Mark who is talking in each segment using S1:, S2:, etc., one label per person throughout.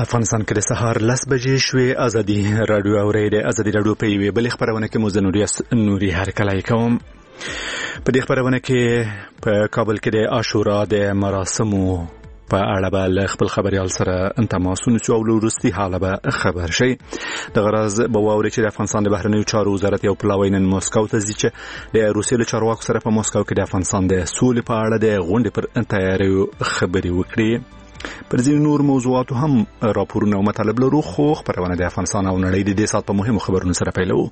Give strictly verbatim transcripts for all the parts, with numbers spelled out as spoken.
S1: افغانستان کې د سهار لس بجې شوې. ازادي رادیو اوري د ازادي رادیو په یوه بل خبرونه کې مزنوري نوري هرکلای کوم. په دې خبرونه کې په کابل کې د عاشورا د مراسمو په اړه به خپل خبريال سره انتماسونه سو او وروستي حاله به خبر شي. د غرض به واوري چې د افغانستان د بهرنیو چارو وزارت یو پلاوین موسکو ته ځي چې د روسیې له چارواکو سره په موسکو کې د افغانستان د سولې په اړه د غونډې پر تیاریو خبري وکړي. پر ځینو نور موضوعاتو هم راپورونه او مطالب لرو، خو خبرونه د افغانستان او نړۍ د دې سات په مهمو خبرونو سره پیلوو.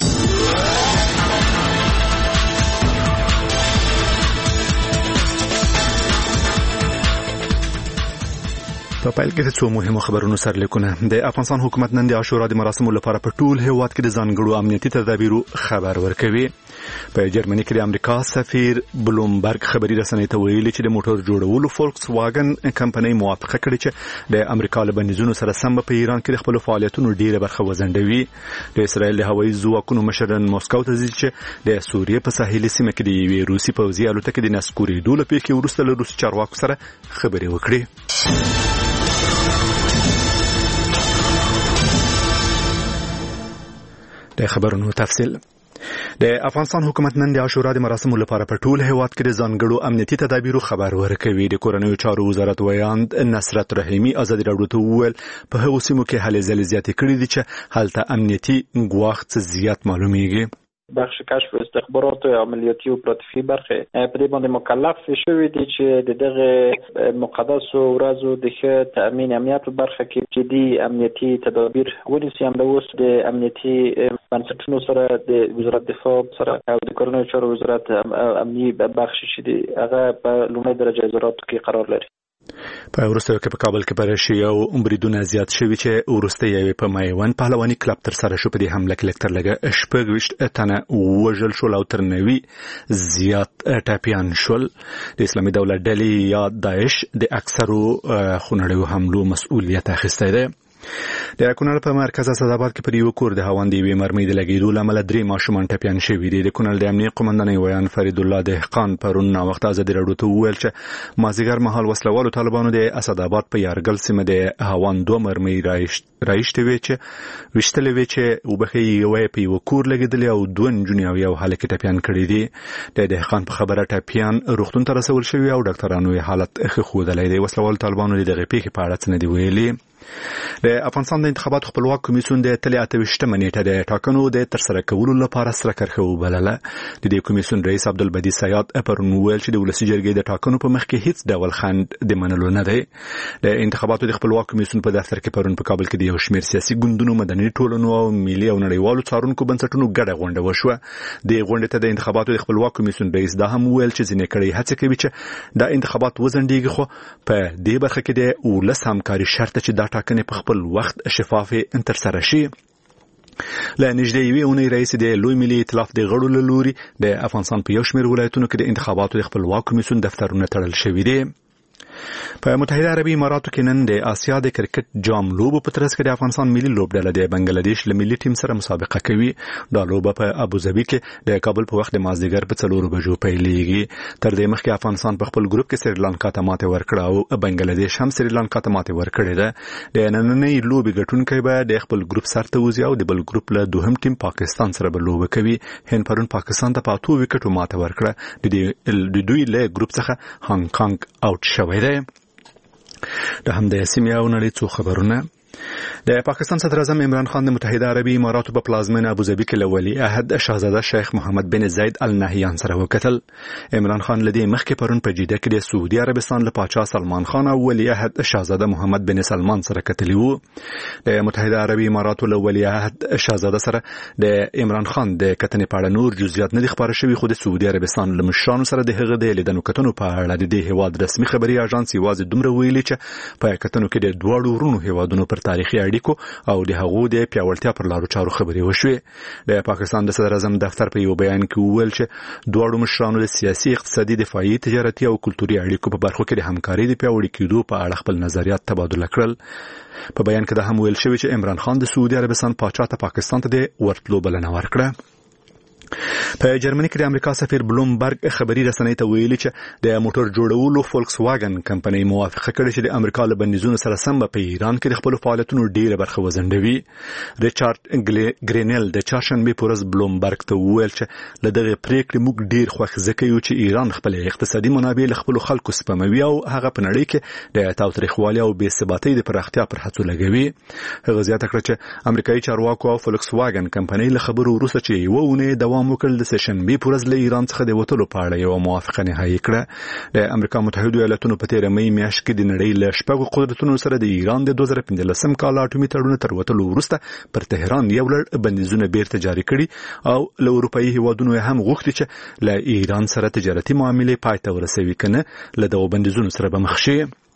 S1: په پیل کې څو مهمو خبرونو سره لیکونه. د افغانستان حکومت نن د عاشورا د مراسمو لپاره په ټول هیواد کې د ځانګړو امنیتي تدابیرو خبر ورکوي. په جرمني کې د امریکا سفیر بلومبرګ خبري رسنۍ ته ویلي چې د موټر جوړولو فولکس واګن کمپنۍ موافقه کړې چې د امریکا له بندیزونو سره سم په ایران کې د خپل فعالیتونو ډیره برخه وزندوي. د اسرایل د هوایي ځواکونو مشران موسکو ته ځي چې د سوریې په ساحلي سیمه کې د یوې روسي پوځي الوتکې د نسکورېدو له پیښې وروسته له روسي چارواکو سره خبرې وکړي. د خبرونو تفصیل. د افغانستان حکومت نن د عاشورا د مراسمو لپاره په ټول هیواد کې د ځانګړو امنیتي تدابیرو خبر ورکوي. د کورنیو چارو وزارت ویاند نصرت رحیمی ازادي راډیو ته وویل په هغو سیمو کې هلې ځلې زیاتې کړې دي چې هلته امنیتي ګواښ څه زیات معلومیږي.
S2: بخش کشف استخبارات و عملیاتی اپراتیفی برخه په دې باندې مکلف شوی دی چې د دغه مقدس ورځ او د تامین امنیت برخه کې جدي امنیتي تدابیر ونیسي. هم د اوس د امنیتي بنسټونو سره د وزارت دفاع سره او د کورنیو چارو وزارت امنیتي بخش شدي هغه په لومړي درجه وزارت کې قرار لري.
S1: په ورسته کې په کابل کې پر شي او امبریدونه زیات شوي چې ورسته یې په میوند پهلواني کلب تر سره شو. په دې حمله کې لکتر لګه شپږ تنه وژل شول او تر نوي زیات ټاپیان شول. د اسلامي دولت ډلې یا داعش د اکثرو خونړیو حملو مسؤلیت اخیستی دی. د کونړ په مرکز اسداباد کې پر یو کور د هاوند یوې مرمۍ د لګېدو له امله درې ماشومان ټپیان شوي دي. د کونړ د امنیت قومندان ویان فرید الله دهقان پرون وخت ازادي راډیو ته وویل چې مازیګر مهال وسلوالو طالبانو د اسداباد په یارګل سیمه د هاوند دوه مرمۍ راایشتې وې چې وشتلې وې چې وبخي یوې په یو کور لګېدلې او دوه نجونې او یو هلک ټپیان کړي دي. د دهقان په خبره ټپیان روغتون ته رسول شوي او ډاکټرانو یې حالت ښه ښودلی دی. وسلوالو طالبانو د دغې پیښې په اړه څه نه دي ویلي. د افغانستان د انتخاباتو خپلواک کمیسیون د تلې اتهویشتمه نیټه د ټاکنو د ترسره کولو لپاره سره کرښه وبلله. د دې کمیسیون رئیس عبدالبدی سیاد پرون وویل چې د ولسي جرګې د ټاکنو په مخ کې هیڅ ډول خنډ د منلو نه دی. د انتخاباتو د خپلواک کمیسیون په دفتر کې پرون په کابل کې د یو شمېر سیاسي ګوندونو، مدني ټولنو او ملي او نړیوالو څارونکو بنسټونو ګډه غونډه وشوه. د غونډې ته د انتخاباتو د خپلواک کمیسیون رئیس دا هم وویل چې ځینې کړۍ هڅه کوي چې د انتخابات وزندېږي، خو په دې برخه کې د ولس همکاري شرط چې دا ټاکنې په خپل وخت شفافه ترسره شي. له نږدې یوې اونۍ رئیس د لوی ملي ائتلاف د غړو له لوري د افغانستان په یو شمېر ولایتونو کې د انتخاباتو د خپلواک کمیسیون دفترونه تړل شوي دي. په متحده عربي اماراتو کې نن د آسیا د کرکټ جام لوبو په ترڅ کې د افغانستان ملي لوبډله د بنگلاديش له ملي ټیم سره مسابقه کوي. دا لوبه په ابوظبي کې د کابل په وخت د مازدیګر په څلورو بجو پیلېږي. تر دې مخکې افغانستان په خپل ګروپ کې سریلانکا ته ماته ورکړه او بنگلاديش هم سریلانکا ته ماته ورکړه ده. د نننۍ لوبې ګټونکي به د خپل ګروپ سره وځي او د بل ګروپ له دوهم ټیم پاکستان سره به لوبه کوي. هند پرون پاکستان ته په اتو وکټو ماته ورکړه. د دوی له ګروپ څخه هانګ کانګ اوټ شوی دی. د هم د سیمه او نړۍ څو خبرونه. د پاکستان صدر اعظم عمران خان د متحده عربي اماراتو په پلازمینه ابوظبي کې له ولی عهد شاهزاده شیخ محمد بن زید ال نهیان سره وکتل. عمران خان لدی مخکې پرون په جده کې د سعودي عربستان له پاچا سلمان خان او ولی عهد شاهزاده محمد بن سلمان سره کتلی وو. د متحده عربي اماراتو له ولی عهد شاهزاده سره د عمران خان د کتنې په اړه نور جزئیات نه دي خبر شوي، خو د سعودي عربستان له مشرانو سره د هغه د لیدنو کتنو په اړه د دې هواد رسمي خبري اژانس یوازې دومره ویلي چې په کتنو کې د دوه ورونو هوادونو پر تاریخي اړیکو او د هغو د پیاوړتیا پر لارو چارو خبرې وشوې. د پاکستان د صدر اعظم دفتر په یو بیان کې وویل چې دواړو مشرانو د سیاسي، اقتصادي، دفاعي، تجارتي او کلتوري اړیکو په برخو کې د همکارۍ د پیاوړي کېدو په اړه خپل نظریات تبادله کړل. په بیان کې دا هم ویل شوی چې عمران خان د سعودي عربستان پاچا ته پاکستان ته د ورتلو بلنه ورکړه. په جرمني کې د امریکا سفیر بلومبرګ خبري رسنۍ ته ویلي چې د موټر جوړولو فولکس واګن کمپنۍ موافقه کړې چې د امریکا له بندیزونو سره سم په ایران کې د خپل فعالیتونو ډیره برخه وزندوي. ریچارډ ګرینل د چهارشنبې په ورځ بلومبرګ ته وویل چې له دغه پریکړې موږ ډیر خوښ ځکه یو چې ایران خپل اقتصادي منابع له خپل خلکو سپموي او هغه په نړۍ کې د تاوتریخوالي او بې ثباتۍ د پراختیا پر هڅو لګوي. هغه زیاته کړه چې امریکایي چارواکو او فولکس واګن کمپنۍ له خبرو وروسته چې یو ونه دوام وکړ د سشنبې په ورځ له ایران څخه د وټلو په اړه یو موافقه نهایی کړه. د امریکا متحده ایالاتونو په تیر مې میاشت کې د نړۍ له شپږو قدرتونو سره د ایران د دوه زره پنځلسم کال اټومي تړون تر وټلو وروسته پر تهران یو لړ بندیزونه بیرته جاری کړي او له اروپאי هیوادونو هم غوښتي چې له ایران سره تجارتي معاملې پای ته ورسوي کنه له دغو بندیزونو سره به مخ شي.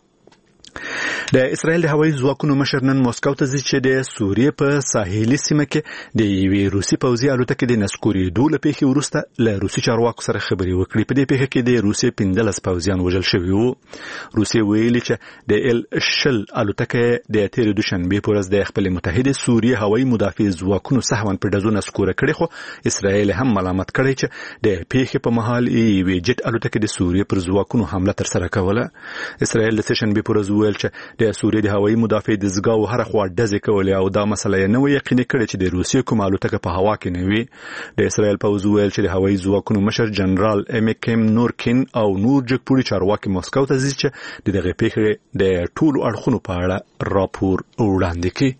S1: د اسرائیل د هوایي ځواکونو مشر نن مسکو ته ځي چې د سوریې په ساحلي سیمه کې د یوې روسي پوځي الوتکې د نسکورېدو له پیښې وروسته له روسي چارواکو سره خبرې وکړې. په دې پیښه کې د روسیې پنځلس پوځیان وژل شوي وو. روسیې ویلي چې د ال شل الوتکې د تېرې دوشنبې په ورځ د خپل متحده سوریې هوایي مدافع ځواکونو سهواً په ډزو نسکوره کړې، خو اسرائیل هم ملامت کړی چې د پیښې په مهال یوې جټ الوتکې د سوریې پر ځواکونو حمله ترسره کوله. اسرائیل د سهشنبې په ورځ ویل چې د سوریې د هوایي مدافع د زګاو هر خوا ډزې کولې او دا مسله یې نه و یقیني کړې چې د روسیې کومه الوتکه په هوا کې نه وي. د اسرائیل پوځ ویل چې د هوایي ځواکونو مشر جنرال ام کیم نورکین او نور جګپوړي چارواکي مسکو ته ځي چې د دغه پیښې د ټولو اړخونو په اړه راپور وړاندې کړي.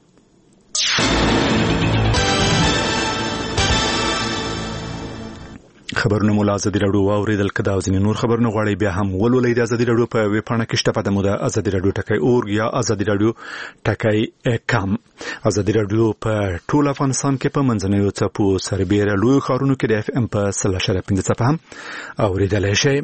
S1: خبرونه مو له ازادي راډیو واوریدل. که دا او ځینې نور خبرونه غواړئ بیا هم ولولئ د ازادي راډیو په ویب پاڼه کې شته. په دمو د ازادي راډیو ټکی اورګ یا ازادي راډیو ټکی کام. ازادي راډیو په ټول افغانستان کې په منځنیو څپو سربېره لویو ښارونو کې د اف ام په سل اشاریه پنځه څپه هم اوریدلی شئ.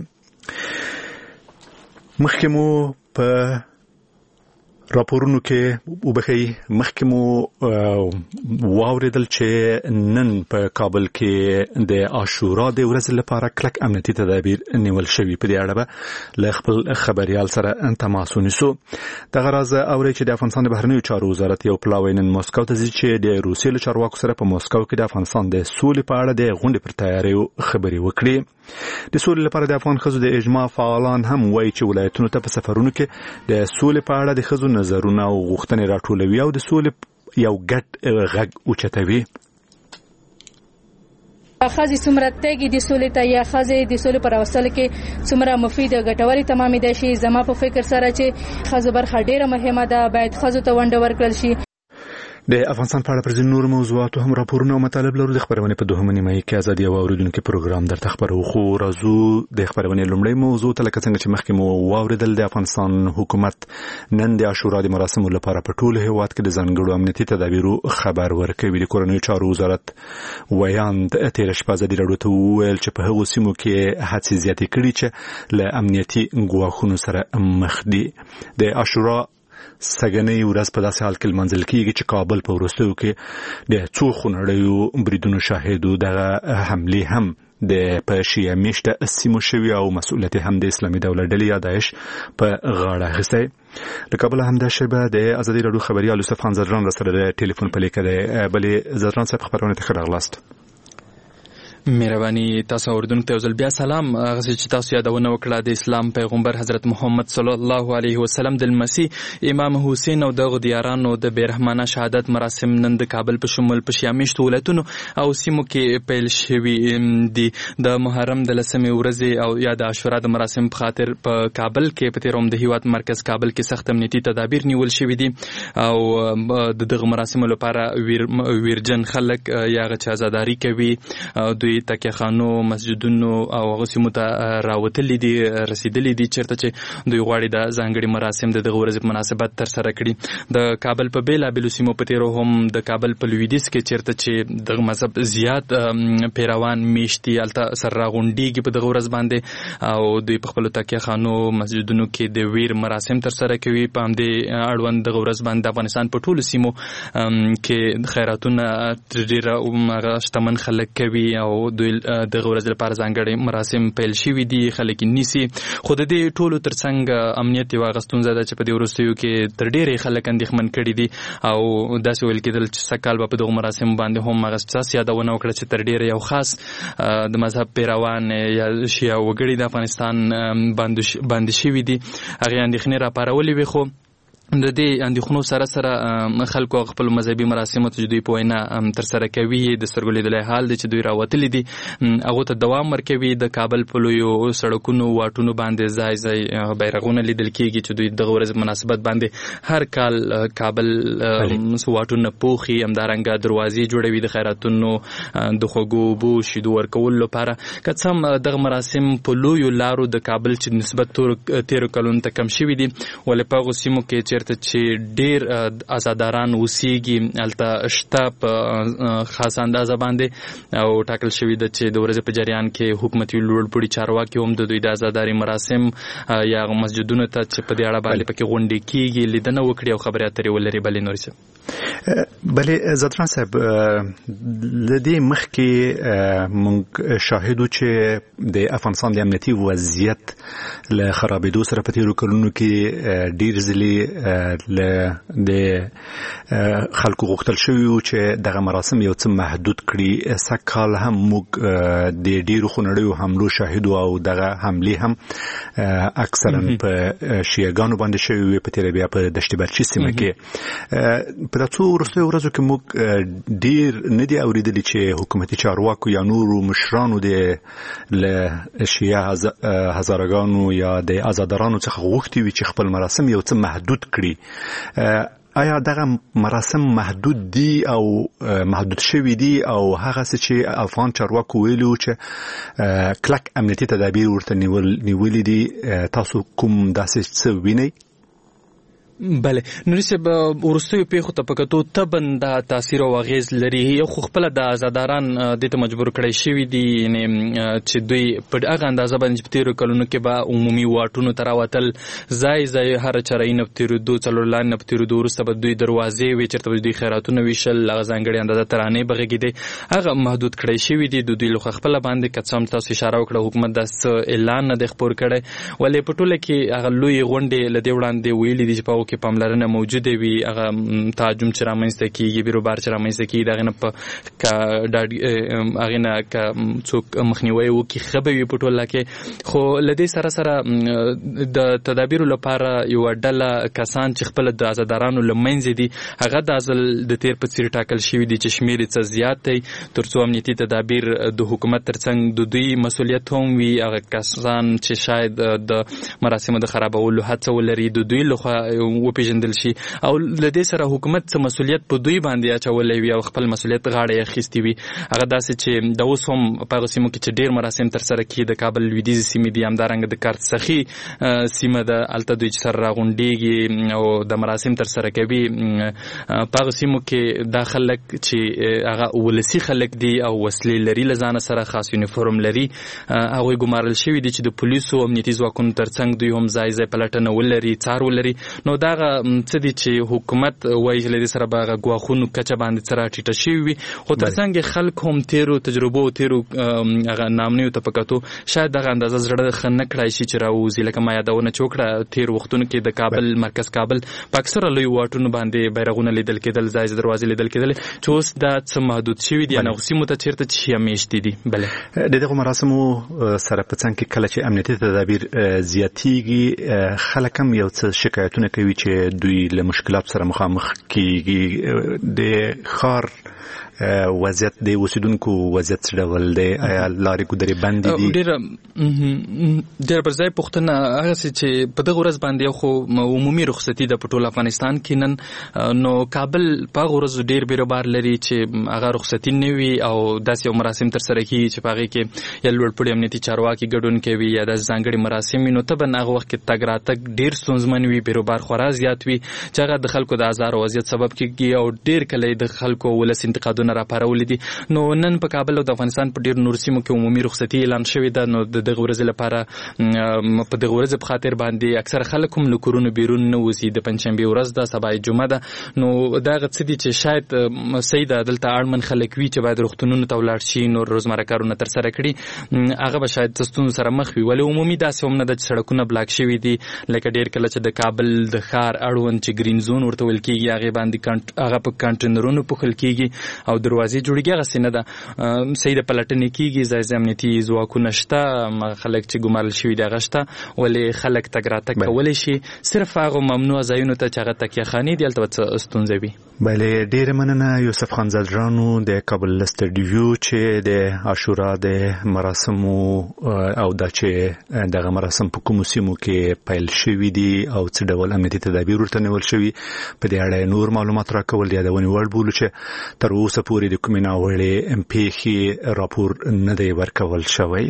S1: مخکې مو په راپورونو کې وبخي مخکې مو واوریدل چې نن په کابل کې د عاشورا د ورځې لپاره کلک امنیتي تدابیر نیول شوي. په دې اړه به له خپل خبريال سره تماس ونیسو. دغه راز اوري چې د افغانستان د بهرنیو چارو وزارت یو پلاوی نن مسکو ته ځي چې د روسیې له چارواکو سره په مسکو کې د افغانستان د سولې په اړه د غونډې پر تیاریو خبرې وکړي. د سولې لپاره د افغان ښځو د اجماع فعالان هم وایي چې ولایتونو ته په سفرونو کې د سولې په اړه د ښځو نظرونه او غوښتنې راټولوي او د سولې یو ګډ غږ اوچتوي.
S3: خازي څومره تګي د سولې ته یا خازي د سولې پر اوسل کې څومره مفید ګټوري تمامې دي شي. زما په فکر سره چې خازو برخه ډیره مهمه ده، باید خازو ته ونډه ورکړل شي.
S1: د افغانستان په اړه پر ځینو نور موضوعاتو هم راپورونه او مطالب لرو. د خبرونې په دوهمه نیمه کې ازادي او اوریدونکو پروګرام درته خبرو. خو راځو د خبرونې لومړی موضوع ته، لکه څنګه چې مخکې مو واوریدل د افغانستان حکومت نن د عاشورا د مراسمو لپاره په ټول هیواد کې د ځانګړو امنیتي تدابیرو خبر ورکوي. د کورنیو چارو وزارت ویاند تیر شپه ازادي راډیو ته وویل چې په هغو سیمو کې هڅې زیاتې کړي چې له امنیتي ګواښونو سره مخ دي. د عاشورا سګنې ورځ په داسې حال کې لمانځل کېږي چې کابل په وروستیو کې د څو خونړیو بریدونو شاهدو دغه حملې هم د په شیعه میشته سیمو شوي او مسؤلیت هم د اسلامي دولت ډلې یا داعش په غاړه اخیستی. له کابله همدا شیبه د ازادي راډیو خبریال یوسف خان زرجان را سره د ټلیفون په لیکه دی. بلې زرجان صاحب خبرونه ته ښه راغلاست.
S4: مهرباني تاسو اوردونکو ته ځل بیا سلام. هغه چې تاسو یادونه وکړه د اسلام پیغمبر حضرت محمد صلی الله علیه وسلم د مسیح امام حسین او دغه دیارانو د بیرحمانه شهادت مراسم نن د کابل په شمول په شیامشت ولایتونو او سیمو کې پیل شوي دي. د محرم د لسمې ورځې او یا د عاشورا د مراسم په خاطر په کابل کې په تیروم د هیواد مرکز کابل کې سخت امنیتي تدابیر نیول شوي دي او د دغه مراسم لپاره ویر ویرجن خلک یا غچ آزاداری کوي. دوی تکیه خانو، مسجدونو او هغه سیمو ته راوتلي دي، رسیدلي دي چیرته چې دوی غواړي د ځانګړي مراسم د دغه ورځې په مناسبت ترسره کړي. د کابل په بېلابېلو سیمو په تیرو هم د کابل په لویدیځ کې چیرته چې دغه مذهب زیات پیروان میشتي هلته سره راغونډېږي په دغه ورځ باندې او دوی په خپلو تکیه خانو، مسجدونو کې د ویر مراسم ترسره کوي. په همدې اړوند دغه ورځ باندې د افغانستان په ټولو سیمو کې خیراتونه ډېره شتمن خلک کوي او دوی د ورځ لپاره ځانګړي مراسم پیل شوي دي خلک نیسي خو د دې ټولو ترڅنګ امنیت یو غستونزه ده چې په دې وروستیو کې تر ډېرې خلک اندېښمن کړي دي او داسې ویل کېدل چې سږکال به په دغو مراسمو باندې هم هغه ستاسو یادونه وکړه چې تر ډېره یو خاص د مذهب پیروان یا شیعه وګړي د افغانستان باندې شوي دي هغې اندېښنې راپارولې وې خو د دې اندېښنو سره سره خلکو خپل مذهبي مراسمو ته دوی په وینا ترسره کوي د سترګو لیدلی حال دی چې دوی راوتلي دي هغو ته دوام ورکوي د کابل په لویو سړکونو واټونو باندې ځای ځای بیرغونه لیدل کېږي چې دوی دغه ورځ مناسبت باندې هر کال کابل واټونه پوښي همدارنګه دروازې جوړوي د خیراتونو د خوږو اوبو شیدو ورکولو لپاره که څه هم دغه مراسم په لویو لارو د کابل چې نسبت تیرو کلونو ته کم شوي دي ولې په هغو سیمو کې چې ته چې ډېر آزاداران اوسېږي هلته شته په خاص اندازه باندې او ټاکل شوي ده چې د ورځې په جریان کې حکومتي لوړپوړي چارواکي هم د دوی د آزاداري مراسم یا مسجدونو ته چې په دې اړه باندې پکې غونډې کېږي لیدنه وکړي او خبرې اترې ولري. بلې نورې صاحب
S1: بلې زدران صاحب له دې مخکې موږ شاهدو چې د افغانستان د امنیتي وضعیت له خرابېدو سره په تېرو کلونو کې ډېر ځلې ل د خلکو غوښتل شوي وو چې دغه مراسم یو څه محدود کړي. سږکال هم موږ د ډېرو خونړیو حملو شاهدو او دغه حملې هم اکثرا په شیعهګانو باندې شوي وې په تېره بیا په دشت برچي سیمه کې. په دا څو وروستیو ورځو کې موږ ډېر نه دي اورېدلي چې حکومتي چارواکو یا نورو مشرانو د له شیعه هزارګانو یا د آزادارانو څخه غوښتي وي چې خپل مراسم یو څه محدود کړي. آیا دغه مراسم محدود دي او محدود شوي دي او هغه څه چې افغان چارواکو ویلي وو چې کلک امنیتي تدابیر ورته نیولي دي تاسو کوم داسې څه وینئ؟
S4: بله نوري صاحب وروستیو پیښو ته په کتو طبعا دا تاثیر او اغیز لري. یو خو خپله د آزاداران دې ته مجبور کړی شوي دي چې دوی په هغه اندازه باندې په تېرو کلونو کې به عمومي واټونو ته راوتل ځای ځای هره چارهیي نه په تېرېدو څلور لارې نه په تېرېدو وروسته به دوی دروازې وي چېرته به دوی خیراتونه ویشل هغه ځانګړې اندازه ترانې به غږېدې هغه محدود کړی شوي دي د دوی لخوا خپله باندې که څه هم تاسو اشاره وکړه حکومت داسې اعلان نه دی خپور کړی ولې په ټوله کې هغه لویې غونډې له دې وړاندې ویلي دي چې په هغو کې پاملرنه موجوده وي هغه تعجم چې رامنځته کېږي بیروبار چې رامنځته کېږي د هغې نه په هغې نه که څوک مخنیوی وکړي ښه به وي په ټوله کې. خو له دې سره سره د تدابیرو لپاره یوه ډله کسان چې خپله د آزادارانو له منځه دي هغه دا ځل د تېر په څېر ټاکل شوي دي چې شمېر یې څه زیات دی تر څو امنیتي تدابیر د حکومت تر څنګ د دوی مسؤلیت هم وي هغه کسان چې شاید د مراسمو د خرابولو هڅه ولري د دوی لخوا وپېژندل شي او له دې سره حکومت څه مسؤلیت په دوی باندې اچولی وي او خپل مسؤلیت غاړه یې اخیستې وي. هغه داسې چې د اوس هم په هغو سیمو کې چې ډېر مراسم ترسره کړي د کابل لویدیځې سیمې دي همدارنګه د کارتسخي سیمه ده هلته دوی چې سره راغونډېږي او د مراسم ترسره کوي په هغو سیمو کې دا خلک چې هغه ولسي خلک دي او وسلې لري له ځانه سره خاص یونیفورم لري هغوی ګمارل شوي دي چې د پولیسو امنیتي ځواکونو تر څنګ دوی هم ځای ځای پلټنه ولري څار ولري. نو دغه څه دي چې حکومت وایي چې له دې سره به هغه ګواښونو کچه باندې څه راټیټه شوي وي خو تر څنګ خلک هم تېرو تجربو تېرو هغه نامنیو ته په کتو شاید دغه اندازه زړه ښه نه کړی شي چې راوځي لکه ما یادونه چې وکړه تېر وختونو کې د کابل مرکز کابل په اکثره لویو واټونو باندې بیرغونه لیدل کېدل ځای ځای دروازې لیدل کېدلې چې اوس دا څه محدود شوي دي هغو سیمو ته چېرته چې شیعه میشتې دي. بله
S1: د دغو مراسمو سره په څنګ کې کله چې امنیتي تدابیر زیاتېږي خلک هم یو څه شکایتونه کوي چې دوی له مشکلات سره مخامخ کېږي. د ښار وضعیت د اوسیدونکو وضعیت څه ډول دی؟ آیا لارې ګودرې بندې دي؟
S4: ډېره ډېره پر ځای پوښتنه هغسې چې په دغه ورځ باندې خو عمومي رخصتي ده په ټول افغانستان کې نن نو کابل په هغو ورځو ډېر بیروبار لري چې هغه رخصتي نه وي او داسې یو مراسم ترسره کېږي چې په هغې کې یا لوړپوړي امنیتي چارواکي ګډون کوي یا داسې ځانګړي مراسم وي نو طبعا هغه وخت کې تګ راتګ ډېر ستونزمن وي بیروبار خورا خورا زیات وي چې هغه د خلکو د ازار او اذیت سبب کیږي او ډیر کله د خلکو ولس انتقادونه راپارول دي. نو نن په کابل او د افغانستان په ډیر نور سیمو کې عمومي رخصتي اعلان شوې ده. نو د دغه ورځې لپاره په دغه ورځې په خاطر باندې اکثر خلک هم له کورونو بیرون نه وځي. د پنځشنبه ورځ ده، سبا جمعه ده. نو دا څه دي چې شاید سید دلته اړمن خلک وي چې باید روغتونونو ته ولاړ شي، نو روزمره کارونه تر سره کړي، هغه به شاید ستونزو سره مخ وي. ولې عمومي داسې هم نه ده چې سړکونه بلاک شوي دي، لکه ډېر کله چې د کابل د ښار اړوند چې ګرین زون ورته ویل کېږي هغې باندې هغه په کانټینرونو پوښل کېږي او دروازې جوړېږي. هغسې نه ده، صحیح د پلټنې کېږي، ځای ځای امنیتي ځواکونه شته، خلک چې ګمارل شوي دي هغه شته، ولې خلک تګ راتګ کولی شي. صرف هغو ممنوع ځایونو ته چې هغه تکیه خانې دي هلته به څه ستونزه وي.
S1: بله، ډېره مننه یوسف خان زلجرانو د کابل سټډیو چې د عاشورا د مراسمو او دا چې دغه مراسم په کومو سیمو کې پیل شوي دي او څه ډول امنیتي تدابیر ورته نیول شوي په دې اړه نور معلومات راکول د یادونې وړ بولو چې تر اوسه پورې د کومې ناوړې پیښې راپور نه دی ورکول شوی.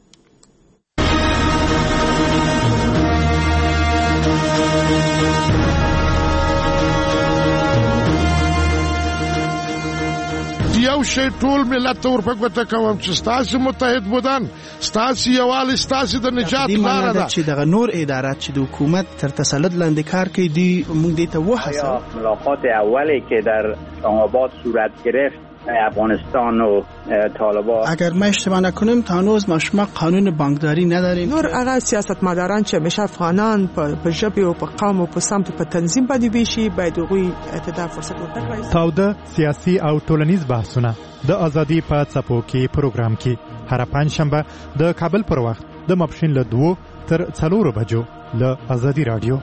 S5: یو شی ټول ملت ته ورپګوته کوم چې ستاسو متحد بودن، ستاسو یووالی، ستاسو د نجات لاره ده.
S6: چې دغه نور ادارات چې د حکومت تر تسلط لاندې کار کوي دي موږ دې ته وهڅوو.
S7: ملاقات اولی که در اسلام‌آباد صورت گرفت افغانستان و طالبان،
S6: اگر ما اشتباه نکنیم تا هنوز ما شما قانون بانکداری نداریم.
S8: نور هغه سیاستمداران چې همیشه افغانان په ژبه او په قوم او په سمت په تنظیم باندې ویشي باید هغوی ته فرصت ورکړي.
S9: تاوده سیاسي او ټولنیز بحثونه د ازادي په څپو کې پروګرام کې هر پنځشنبه د کابل پر وخت د ماپښین له دوه تر څلورو بجو له ازادي رادیو.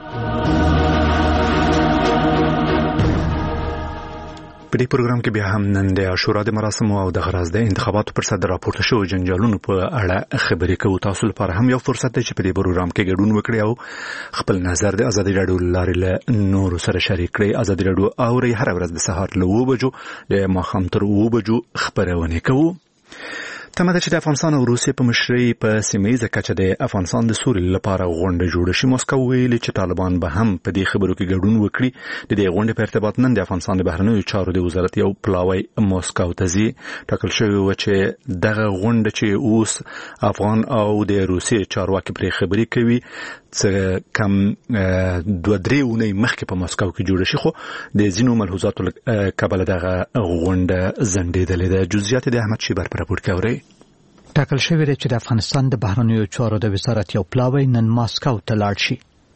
S1: په دې پروګرام کې بیا هم نن د عاشورا د مراسمو او د غراز د انتخاباتو پر سر راپورته شوو جنجالونو په اړه خبرې کوو. تاسو لپاره هم یو فرصت دی چې په دې پروګرام کې ګډون وکړئ او خپل نظر د ازادي رادیو لارې له نورو سره شریک کړئ. ازادي رادیو اوري هر ورځ د سهار له اوه بجو د ماښام تر اوه بجو خبرونه کوو. تمه ده چې د افغانستان او روسیې په مشرۍ په سیمه‌ییزه کچه د افغانستان د سولې لپاره غونډه جوړه شي. موسکو ویلي چې طالبان به هم په دې خبرو کې ګډون وکړي. د دې غونډې په ارتباط نن د افغانستان د بهرنیو چارو د وزارت یو پلاوی موسکو ته ځي. ټاکل شوی و چې دغه غونډه چې اوس افغان او د روسیې چارواکي پرې خبرې کوي څه کم دوه درې اونۍ مخکې په موسکو کې جوړه شي، خو د ځینو ملحوظاتو کبله دغه غونډه ځنډېدلې ده. جزئیات د احمد شیبر په راپور کې اورئ.
S10: ټاکل شوی دی چې د افغانستان د بهرنیو چارو د وزارت یو پلاوی نن ماسکو ته لاړ شي.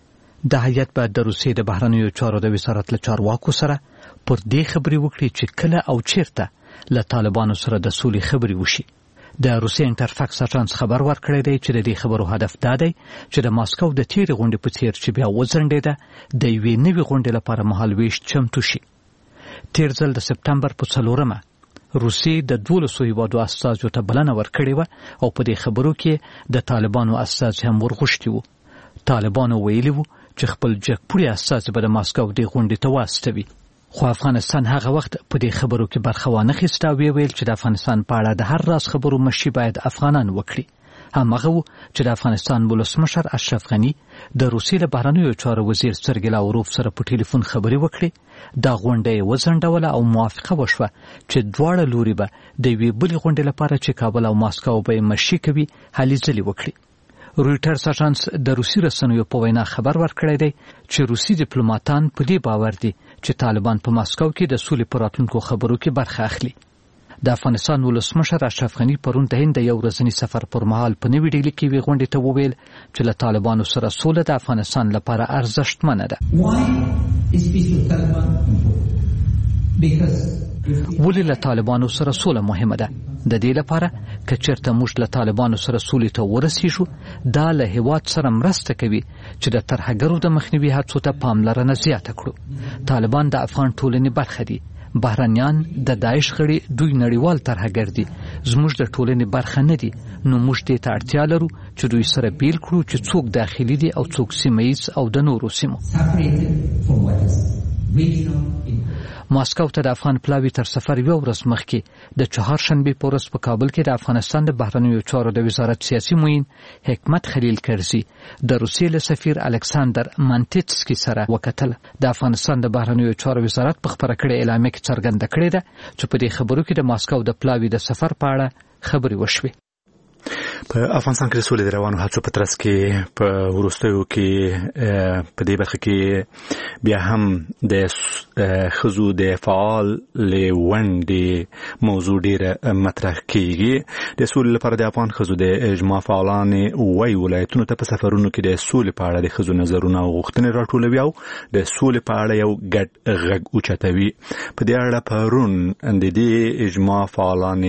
S10: د هیئت به د روسیې د بهرنیو چارو د وزارت له چارواکو سره پر دې خبرې وکړي چې کله او چیرته له طالبانو سره د سولې خبرې وشي. د روسیې انټرفاکس اژانس خبر ورکړی دی چې د دې خبرو هدف دا دی چې د ماسکو د تیرې غونډې په څیر چې بیا وځنډېده د یوې نوې غونډې لپاره مهالویش چمتو شي. تیر ځل د سپتمبر په څلورمه روسیې د دولسو هیوادو استازو ته بلنه ورکړې وه او په دې خبرو کې د طالبانو استازي هم ورغوښتي وو. طالبانو ویلي وو چې خپل جګپوړي استازي به د ماسکو دې غونډې ته واستوي. خو افغانستان هغه وخت په دې خبرو کې برخه وانه خیسته او ویل چې د افغانستان په اړه د هر راز خبرو مشي باید افغانان وکړي. همغه وو چې د افغانستان ولسمشر اشرف غني د روسیې له بهرنیو چارو وزیر سرګی لاوروف سره په ټلیفون خبرې وکړې. دا غونډه یې وځنډوله او موافقه وشوه چې دواړه لوري به د یوې بلې غونډې لپاره چې کابل او ماسکو به یې مشي کوي هلې ځلې وکړي. رویټرز اژانس د روسي رسنیو په وینا خبر ورکړی دی چې روسي ډیپلوماټان په دې باور دي چې طالبان په ماسکو کې د سولې پر راتلونکو خبرو کې برخه اخلي. د افغانستان ولسمشر اشرف غني پرون د هند یو ورځني سفر پر مهال په نوې ډیلي کې وی غونډې ته وویل چې له طالبانو سره سوله د افغانستان لپاره ارزښتمنه ده. ولې له طالبانو سره سوله مهمه ده؟ د دې لپاره که چېرته موږ له طالبانو سره سولې ته ورسیږو دا له هېواد سره مرسته کوي چې د ترهګرو د مخنیوي هڅو ته پاملرنه زیاته کړو. طالبان د افغان ټولنې برخه دي. بهرنیان د داعش غړي دوی نړیوال ترهګر دي. زموږ د ټولنې برخه نه دي، نو موږ دې ته اړتیا لرو چې دوی سره بیل کړو چې څوک داخلي دي او څوک سیمه ییز او د نورو سیمو. ماسکو ته د افغان پلاوي تر سفر یو ورځ مخکې د چهارشنبې په ورځ په کابل کې د افغانستان د بهرنیو چارو د وزارت سیاسي معین حکمت خلیل کرزي د روسیې له سفیر الکساندر مانټیټسکي سره وکتل. د افغانستان د بهرنیو چارو وزارت په خبره کړې اعلامیه کې څرګنده کړې ده چې په دې خبرو کې د ماسکو د پلاوي د سفر په اړه خبرې وشوې.
S1: په افغانستان کې د سولې د روانو هڅو په ترڅ کې په وروستیو کې په دې برخه کې بیا هم د ښځو د فعال ونډې موضوع ډېره مطرح کېږي. د سولې لپاره د افغان ښځو د اجماع فعالان وايي ولایتونو ته په سفرونو کې د سولې په اړه د ښځو نظرونه او غوښتنې راټولوي او د سولې په اړه یو ګډ غږ اوچتوي. په دې اړه پرون د دې اجماع فعالان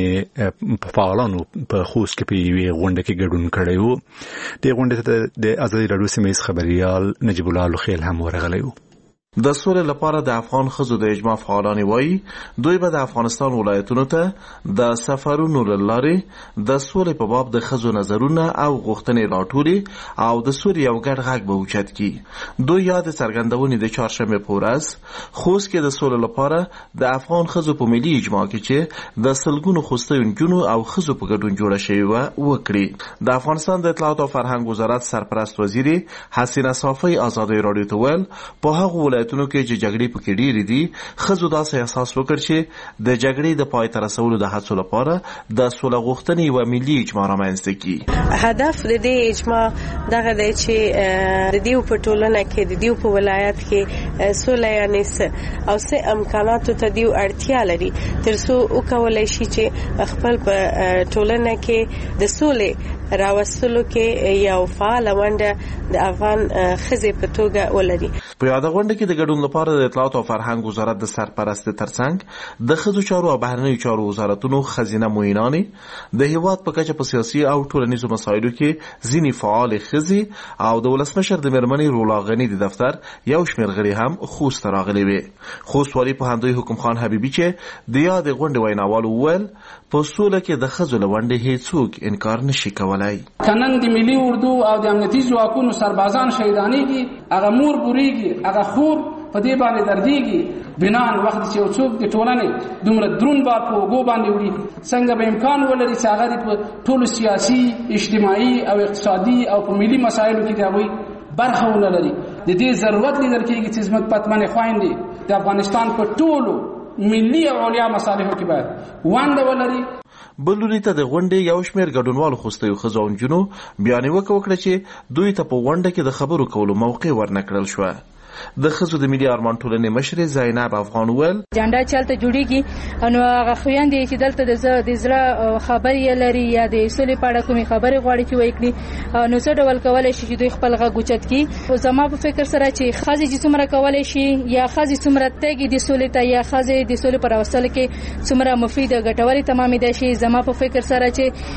S1: فعالانو په خوست کې په یوې غونډه کې ګډون کړی وو. د غونډې ته د ازادي راډیو سیمه ییز خبريال نجیب الله لوخیل هم ورغلی وو.
S11: د سولې لپاره د افغان ښځو د اجماع فعالان وایي دوی به د افغانستان ولایتونو ته د سفرونو له لارې د سولې په باب د ښځو نظرونه او غوښتنې راټولي او د سولې یو ګډ غږ به اوچت کړي. دوی یا د څرګندونې د چهارشنبې په ورځ خوست کې د سولې لپاره د افغان ښځو په ملي اجماع کې چې د سلګونو خوستي نجونو او ښځو په ګډون جوړه شوې وه وکړي. د افغانستان د اطلاعات او فرهنګ وزارت سرپرست وزیرې حسینه صافی ازادي راډیو ته ویل په هغه ولایتونو کې چې جګړې پکې ډېرې دي ښځو داسې احساس وکړ چې د جګړې د پای ته رسولو د هڅو لپاره د سوله غوښتنې یوه ملي اجماع رامنځته کړي.
S12: هدف د دې اجماع دغه دی چې د دې په ټولنه کې د دې په ولایت کې سوله یعنی څه او څه امکاناتو ته دی اړتیا لري تر څو وکولای شي چې خپل په ټولنه کې د سولې راوستلو کې یو فعال ونډه د افغان ښځې په توګه ولري.
S11: په یاده غونډه کې د ګډون لپاره د اطلاعات او فرهنګ وزارت د سرپرست ترڅنګ د ښځو چارو او بهرنیو چارو وزارتونو ښځینه معینانې د هیواد په کچه په سیاسي او ټولنیزو مسایلو کې ځینې فعال ښځې او د ولسمشر د میرمنې رولا غني د دفتر یو شمېر غړي هم خوست ته راغلي وي. خوست والي پوهندوی حکم خان حبیبي چې د یادې غونډې ویناوال وویل په سوله کې د ښځو له ونډې هیڅوک انکار نشي کولای.
S13: کنن د ملي اردو او د امنیتي ځواکونو سربازان شهیدانېږي هغه مور بورېږي هغه خور په دې باندې دردېږي بنان وخت چې یو څوک د ټولنې دومره درون بار په اوږو باندې وړي څنګه به امکان ولري چې هغه په ټولو سیاسي اجتماعي او اقتصادي او په ملي مسایلو کې د هغوی برخه ونه لري. د دې ضرورت لیدل کېږي چې زموږ پتمنې خویندې د افغانستان په ټولو ملي او علیا مصالحو کې باید ونډه ولري.
S11: بل لوري ته د غونډې یو شمېر ګډونوالو خوستیو ښځو او نجونو بیا نیوکه وکړه چې دوی ته په غونډه کې د خبرو کولو موقع ورنه کړل شوه. د ښځو د ملي ارمان ټولنې مشرې زینب افغان ویل
S3: جنډا چلته جوړیږي نو هغه خویندې چې دلته د زړه خبرې لري یا د سولې په اړه کومې خبرې غواړي چې وکړي نو څه ډول کولی شي چې دوی خپل غږ اوچت کړي. او زما په فکر سره چې ښځې چې څومره کولی شي یا ښځې څومره تږي د سولې ته یا ښځې د سولې په راوستلو کې څومره مفید او ګټورې تمامېدای شي. زما په فکر سره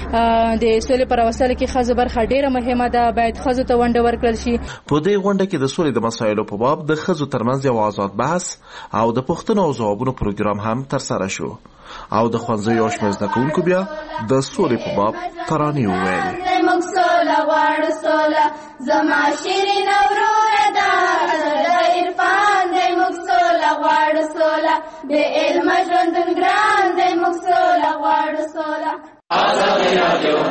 S3: چې د سولې په راوستلو کې ښځو برخه ډېره مهمه ده باید ښځو ته ونډه ورکړل شي.
S11: په دې غونډه کې د سولې د مسایلو په باب د ښځو ترمنځ یو آزاد بحث او د پوښتنو او ځوابونو پروګرام هم ترسره شو او د ښوونځیو او شمېر زده کوونکو بیا د سولې په باب ترانې وویلې.
S14: موږ سوله غواړو سوله زما شیرین وروره ده د عرفان دی موږ سوله غواړو سوله د علم ژوندون ګران دی موږ سوله غواړو سوله. ازادي راډیو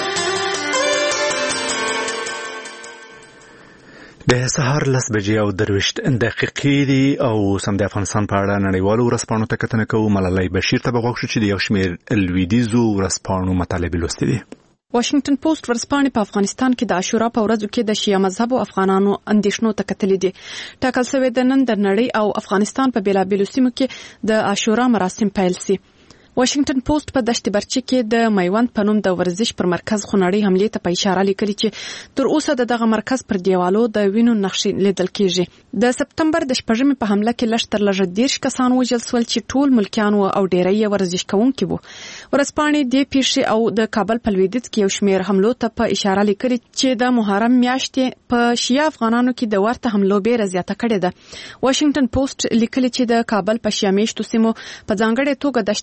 S1: د سهار لس بجې او درویشت دقیقې دي او سم د افغانستان په اړه نړیوالو ورځپاڼو ته کتنه کوو. ملالۍ بشیر ته به غوږ شو چې د یو شمېر لویدیځو ورځپاڼو مطالبې لوستې دي.
S15: واشنگټن پوسټ ورځپاڼې په افغانستان کې د عاشورا په ورځو کې د شیعه مذهبو افغانانو اندېښنو ته کتلې دي. ټاکل شوې ده نن د نړۍ او افغانستان په بېلابېلو سیمو کې د عاشورا مراسم پیل شي. واشنگټن پوسټ په دشت برچې کې د میوند په نوم د ورزش پر مرکز خونړۍ حملې ته په اشاره لیکلي چې تر اوسه د دغه مرکز پر دیوالو د وینو نقشې لیدل کېږي. د سپتمبر د شپږمې په حمله کې لږ تر لږه دېرش کسان وژل شول چې ټول ملکیان وو او ډېری یې ورزش کوونکي وو. ورځپاڼې دې پیښې او د کابل په لویدیځ کې یو شمېر حملو ته په اشاره لیکلي چې د محرم میاشتې په شیعه افغانانو کې د ورته حملو ډېره زیاته کړې ده. واشنگټن پوسټ لیکلي چې د کابل په شیعه میشتو سیمو په ځانګړې توګه دشت برچې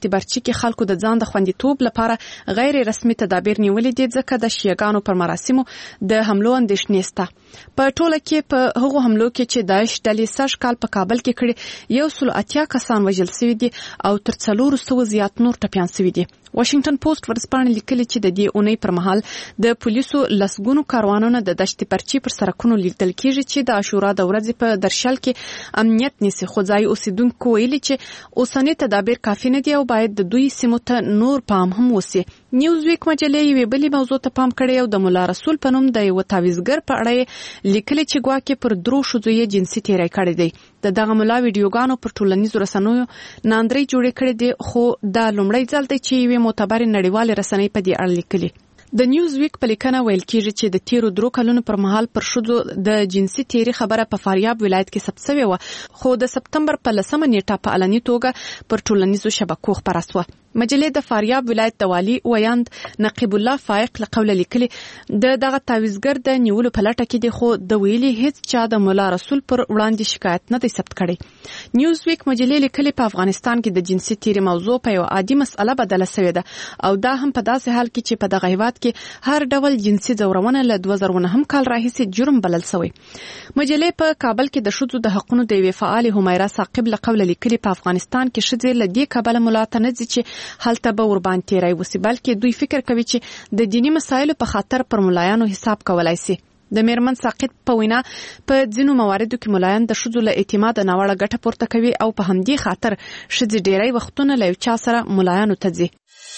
S15: راتلونکي کې خلکو د ځان د خوندیتوب لپاره غیر رسمي تدابیر نیولې دي ځکه د شیعاګانو پر مراسمو د حملو اندېښنې شته. په ټوله کې په هغو حملو کې چې داعش ډلې سږ کال په کابل کې کړي یو سل اتیا کسان وژل شوي دي او تر څلورو سوو زیات نور ټپیان شوي دي. واشنگټن پوسټ ورځپاڼه لیکلي چې د دې اونۍ پر مهال د پولیسو لسګونو کاروانونه د دشت پرچی پر سرکونو لیدل کیږي چې د عاشورا د ورځې په درشل کې امنیت نیسي، خو ځای اوسیدونکو ویلي چې اوسنی تدابیر کافي نه دي او باید د دوی سیمو ته نور پام هم وسی. نیوز ویک مجلې یوې بلې موضوع ته پام کړی او د مولا رسول په نوم د یو تعویضګر په اړه لیکلي چې ګواکې پر درو ښځو یې جنسي تیری کړی دی. د دغه مولا ویډیوګانو پر ټولنیزو رسنیو ناندرۍ جوړې کړې دي، خو دا لومړی ځل دی چې یوې معتبرې نړیوالې رسنۍ په دې اړه لیکلي. د نیوز ویک په لیکنه ویل کیږي چې د تیرو درو کلونو پر مهال پر ښځو د جنسي تیری خبره په فاریاب ولایت کې ثبت شوې وه، خو د سپتمبر په لسمه نیټه په علني توګه پر ټولنیزو شبکو خپره شوه. مجلې د فاریاب ولایت د والي ویاند نقیب الله فائق له قوله لیکلي د دغه تعویضګر د نیولو په لټه کې دي، خو د ویلي هیڅ چا د مولا رسول پر وړاندې شکایت نه دی ثبت کړی. نیوز ویک مجلې لیکلي په افغانستان کې د جنسي تیری موضوع په یو عادي مسأله بدله شوې ده او دا هم په داسې حال کې چې په دغه هیواد کې هر ډول جنسي ځورونه له دوه زره نهم کال راهیسې جرم بلل شوی. مجلې په کابل کې د ښځو د حقونو د یوې فعالې همیرا ثاقب له قوله لیکلي په افغانستان کې ښځې له دې کبله ملا ته نه ځي چې هلته به ورباندې تیری وسی، بلکې دوی فکر کوي چې د دینی مسایلو په خاطر پر ملایانو حساب کولای شي. د میرمن ساقط په وینا په ځینو مواردو کې ملایان د ښځو له اعتماد ناوړه ګټه پورته کوي او په همدې خاطر ښځې ډیری وختونه له یو چا سره ملایانو ته ځي.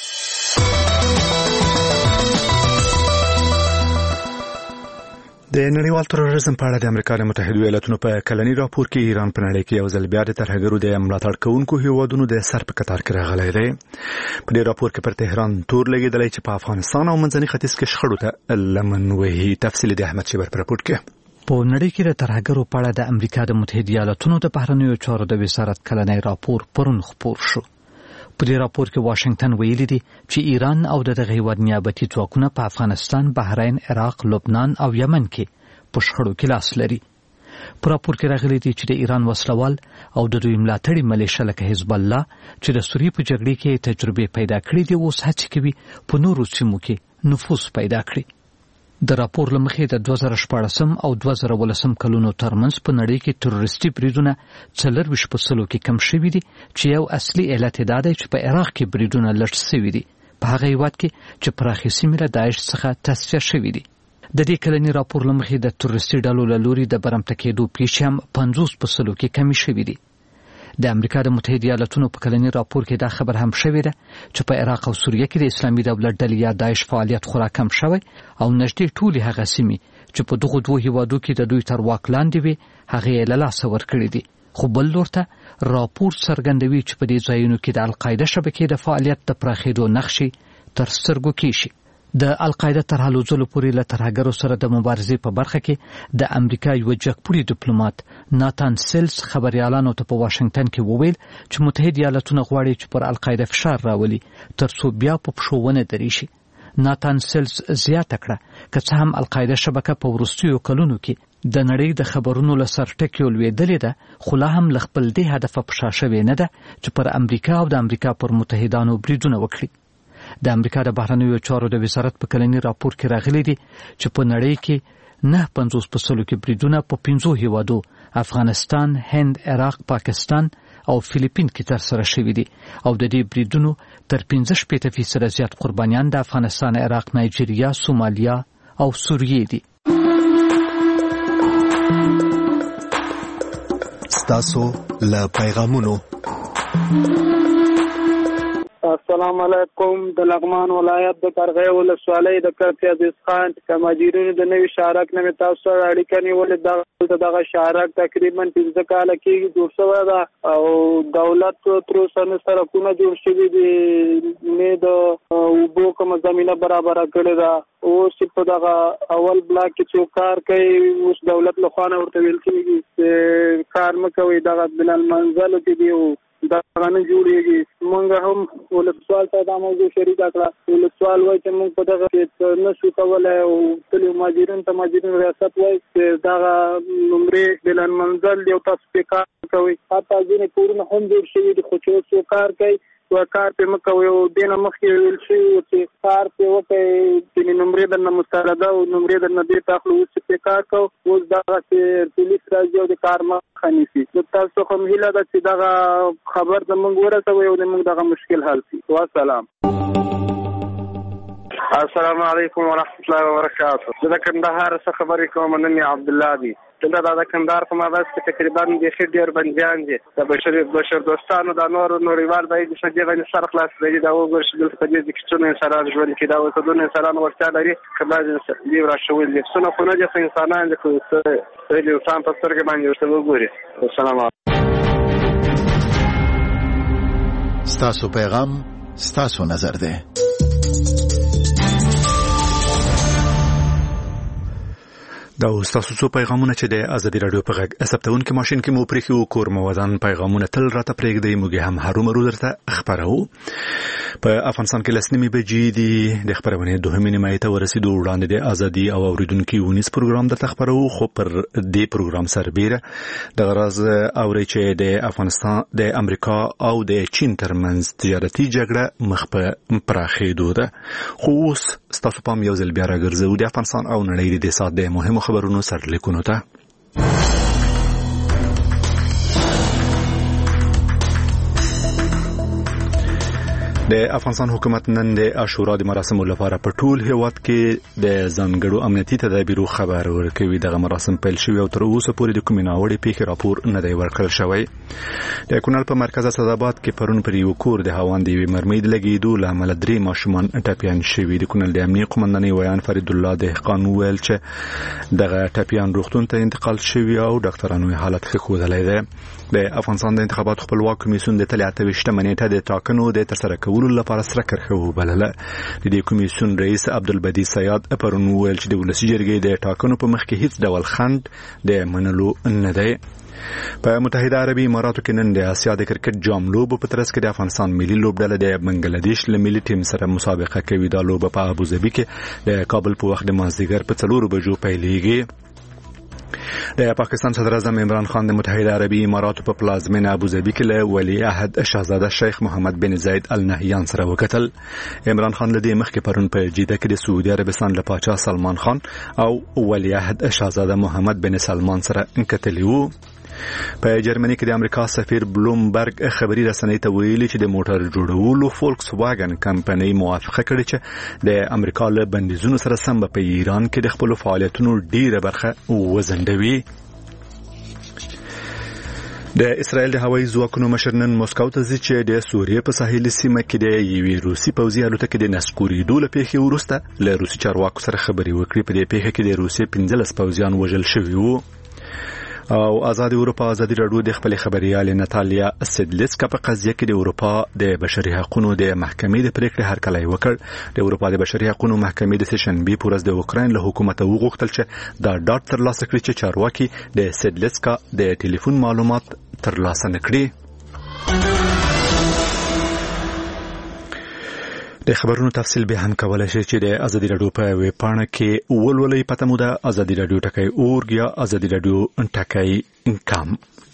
S1: د نړیوال تروریزم په اړه د امریکا د متحده ایالاتونو په کلني راپور کې ایران په نړۍ کې یو ځل بیا د ترهګرو د ملاتړ کوونکو هیوادونو د سر په کتار کې راغلی دی. په دې راپور کې پر تهران تور لګېدلی چې په افغانستان او منځني ختیځ کې شخړو ته لمن وهي. تفصیل د احمد شیبر په راپور کې.
S10: په نړۍ کې د ترهګرو په اړه د امریکا د متحده ایالاتونو د بهرنیو چارو د وزارت کلنی راپور پرون خپور شو. په دې راپور کې واشنگټن ویلي دی چې ایران او دغه هیواد نیابتي ځواکونه په افغانستان، بحرین، عراق، لبنان او یمن کې په شخړو کې لاس لري. په راپور کې راغلي دي چې د ایران وسلوال او د دوی ملاتړي ملیشه لکه حزب الله چې د سوریې په جګړې کې تجربې پیدا کړې دي اوس هڅې کوي په نورو سیمو کې نفوذ پیدا کړي. د راپور له مخې د دوه زره شپاړسم او دوه زره ولسم کلونو ترمنځ په نړۍ کې تروریستي بریدونه څلرویشت په سلو کې کم شوي دي چې یو اصلي علت دا دی چې په عراق کې بریدونه لږ شوي دي، په هغه هیواد کې چې پراخې سیمې له داعش څخه تصفیه شوي دي. د دې کلني راپور له مخې د تروریستي ډلو له لوري د برمته کېدو پیښې هم پنځوس په سلو کې کمې شوي دي. د امریکا د متحده ایالاتونو په کلني راپور کې دا خبر هم شوی ده چې په عراق او سوریه کې د اسلامي دولت ډلې یا داعش فعالیت خورا کم شوی او نږدې ټولې هغه سیمې چې په دغو دوه هیوادو کې د دوی تر واک لاندې وي هغه یې له لاسه ورکړي دي. خو بل لور ته راپور څرګندوي چې په دې ځایونو کې د القاعده شبکې د فعالیت د پراخېدو نښې تر سترګو کېږي. د القاعده تر هلوځلو پورې له ترهګرو سره د مبارزې په برخه کې د امریکا یو جګپوړي ډیپلوماټ ناتان سیلز خبريالانو ته په واشنگټن کې وویل چې متحده ایالاتونه غواړي چې پر القاعده فشار راولي ترڅو بیا په پښو ونه دري شي. ناتان سیلز زیاته کړه که څه هم القاعده شبکه په وروستیو کلونو کې د نړۍ د خبرونو له سرټکیو لوېدلې ده، خو لا هم له خپل دې هدفه په شا شوې نه ده چې پر امریکا او د امریکا پر متحدانو بریدونه وکړي. د امریکا د بهرنیو چارو د وزارت په کلني راپور کې راغلي دي چې په نړۍ کې نه پنځوس په سلو کې بریدونه په پنځو هیوادو افغانستان، هند، عراق، پاکستان او فلیپین کې ترسره شوي دي او د دې بریدونو تر پنځه شپېته فیصده زیات قربانیان د افغانستان، عراق، نایجیریا، سومالیا او سوریې دي.
S16: ستاسو له پیغامونو.
S17: السلام علیکم. د لغمان ولایت د قرغې ولسوالۍ د کرتی عزیز خان د ماجرینو د نوي شارک نه تاسو سره اړیکه نیولې. دغه شارک تقریبا پنځه کاله کېږي جوړ شوی ده او دولت تر اوسه سړکونه جوړ شوي دي، نه د اوبو کومه زمینه برابره کړې ده. اوس په دغه اول بلاک کې څوک کار کوي، اوس دولت له خوا نه ورته ویل کېږي چې کار مه کوئ، دغه بلال منزلو کې دی دا غنه جوړیږي. مونږ هم ولسوال ته دا موضوع شریکه کړه. ولسوال وایي چې مونږ په دغه کې نه شو کولی او تلي مهاجرین ته مهاجرین ریاست وایي چې دغه نمرې بلند منزل یو تاسو پې کار کوئ. حتی ځینې کورونه هم جوړ شوي دي خو چې اوس کار کوي کار په مکوي او دینه مخکې ویل شي چې کار په وکړي چې نمبر د مسترده او نمبر د نبی تخلو چې کار کو اوس دا چې پولیس راځي او د کار مخه نیسي. نو تاسو کوم هیله ده چې دا خبر زموږ ورسوي او زموږ دغه مشکل حل شي. والسلام.
S18: السلام علیکم ورحمۃ اللہ وبرکاتہ. زه د کندهار څخه خبرې کوم. نن مې عبدالله دی. دا د کندهار په مابس کې تقریبا د ښه ډیر بندیان دي. د بشر بشر دوستانو د نور نوريوال د دې څخه باندې سر خلاص دی. دا وګورئ چې په دې کې څونه انسانان ژوند کې دا وسدونه انسانان ورته لري. کله دی راشول دي څونه خو نه دي انسانان دي خو څه دې انسان په سترګې باندې ورته وګوري. السلام علیکم.
S16: ستاسو پیغام ستاسو نظر ده.
S1: دا تاسو څو پیغامونه چې د ازادي رادیو په غږ ثبتونکو ماشين کې مو پرېخو کور موادان پیغامونه تل راته پرېږدي. موږ هم هرومرو درته خبرو. په افغانستان کې لسنیمه بجې دي د خبرونه دوهمه نیمه ته ورسېدو. وړاندې د ازادي او اوریدونکو ونیس پروګرام درته خبرو. خو پر دې پروګرام سربېره د غرض اوري چې د افغانستان د امریکا او د چین ترمنځ تجارتي جګړه مخ په پراخېدو ده. خو اوس تاسو پام یو ځل بیا راګرځو د افغانستان او نړۍ د سات د مهمو خبرونو سرلیکونو ته. د افغانستان حکومت نن د عاشورا د مراسمو لپاره په ټول هیواد کې د ځانګړو امنیتي تدابیرو خبر ورکوي. دغه مراسم پیل شوي او تر اوسه پورې د کومې ناوړې پیښې راپور نه دی ورکړل شوی. د کونړ په مرکز اسداباد کې پرون پر یو کور د هاوند یوې مرمۍ د لګېدو له امله درې ماشومان ټپیان شوي. د کونړ د امنیه قومندانۍ ویان فرید الله دهقان وویل چې دغه ټپیان روغتون ته انتقال شوي او ډاکټرانو یې حالت ښه ښودلی دی. د افغانستان د انتخاباتو خپلواک کمیسیون د تلې اته ویشتمه نیټه د ټاکنو د ترسره کولو لپاره سره کرښه وبلله. د دې کمیسیون رئیس عبدالبدی سیاد پرون وویل چې د ولسي جرګې د ټاکنو په مخ کې هیڅ ډول خنډ د منلو نه دی. په متحده عربي اماراتو کې نن د اسیا د کرکټ جام لوبو په ترڅ کې د افغانستان ملي لوبډله د بنگلاديش له ملي ټیم سره مسابقه کوي. دا لوبه په ابوظبي کې د کابل په وخت د مازدیګر په څلورو بجو پیلېږي. د پاکستان صدر اعظم عمران خان د متحده عربي اماراتو په پلازمینه ابوظبي کې له ولی عهد شاهزاده شیخ محمد بن زاید ال نهیان سره وکتل. عمران خان له دې مخکې پرون په جده کې د سعودي عربستان له پاچا سلمان خان او ولی عهد شاهزاده محمد بن سلمان سره کتلی وو. په جرمني کې د امریکا سفیر بلومبرګ خبري رسنۍ ته ویلي چې د موټر جوړولو فولکس واګن کمپنۍ موافقه کړې چې د امریکا له بندیزونو سره سم په ایران کې د خپل فعالیتونو ډیره برخه وزندوي. د اسرائیل د هوایي ځواکونو مشر نن مسکو ته ځي چې د سوریې په ساحلي سیمه کې د یوې روسي پوځي الوتکې د نسکورېدو له پیښې وروسته له روسي چارواکو سره خبرې وکړې. په دې پیښه کې د روسیې پنځلس پوځیان وژل شوي وو. او آزاد اروپا ازادي رادیو د خپل خبريال ناتالیا سیدلیسکا په قضیه کې د اروپا د بشري حقوقو د محکمې د پریکړې هرکلی وکړ. د اروپا د بشري حقوقو محکمې د سشنبه په ورځ د اوکراین له حکومت وغوښتل چې دا ډاټ ترلاسه کړي چې چارواکي د سیدلیسکا د ټلیفون معلومات ترلاسه نکړي. د خبرونو تفصیل به هم کولای شي چې د ازادي رادیو په ویب پاڼه کې ولولې پته مو ده ازادي رادیو ټکای اورګ یا ازادي رادیو ټکای کام.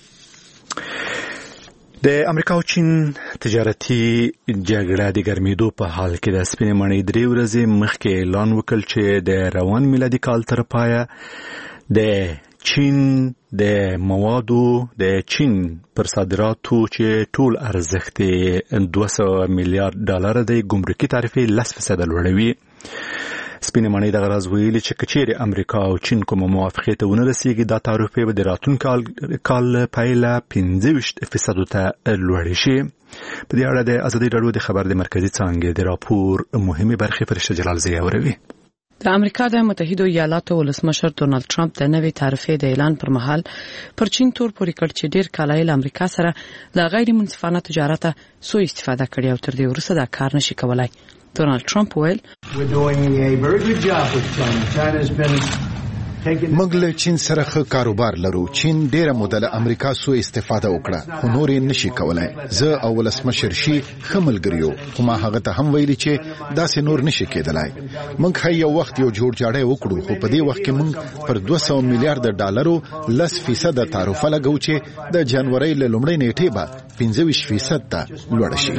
S1: د امریکا او چین تجارتي جګړه د ګرمېدو په حال کې د سپینې مڼۍ درې ورځې مخکې اعلان وکړ چې د روان میلادي کال تر پایه د چین د موادو د چین پر صادراتو چې ټول ارزښت دوه سوه میلیارډ ډالر دی ګمرکي تعرفې لس فیصده لوړوي. سپینې مڼۍ دغه راز ویلي چې کچېرې امریکا او چین کومه موافقې ته ونه رسېږي دا تعرفې به د راتلونکي کال پیله پنځه ویشت فیصدو ته لوړې شي. په دې اړه د ازادي رادیو د خبر د مرکزي څانګې د راپور مهمې برخې فرشته جلال زی اوروي.
S19: د امریکا د متحده ایالاتو ولسمشر ډونالد ټرمپ د نوې تعرفې د اعلان پر مهال پر چین تور پورې کړ چې ډیر کالای له امریکا سره د غیر منصفانه تجارت سوء استفاده کړي او تر دې وروسته دا کار نشي کولای. ډونالد ټرمپ ویل
S16: موږ له چین سره ښه کاروبار لرو. چین ډیره موده له امریکا سو استفاده وکړه خو نور یې نشي کولای. زه او ولسمشر شي ښه ملګري یو خو ما هغه ته هم ویلي چې داسې نور نشي کېدلای. موږ هی یو وخت یو جوړجاړی وکړو خو په دې وخت کې موږ پر دوه سوه میلیارډ ډالرو لس فیصد تعرفه لګو چې د جنوري له لومړۍ نیټې به پنځه ویشت فیصد ته لوړ شي.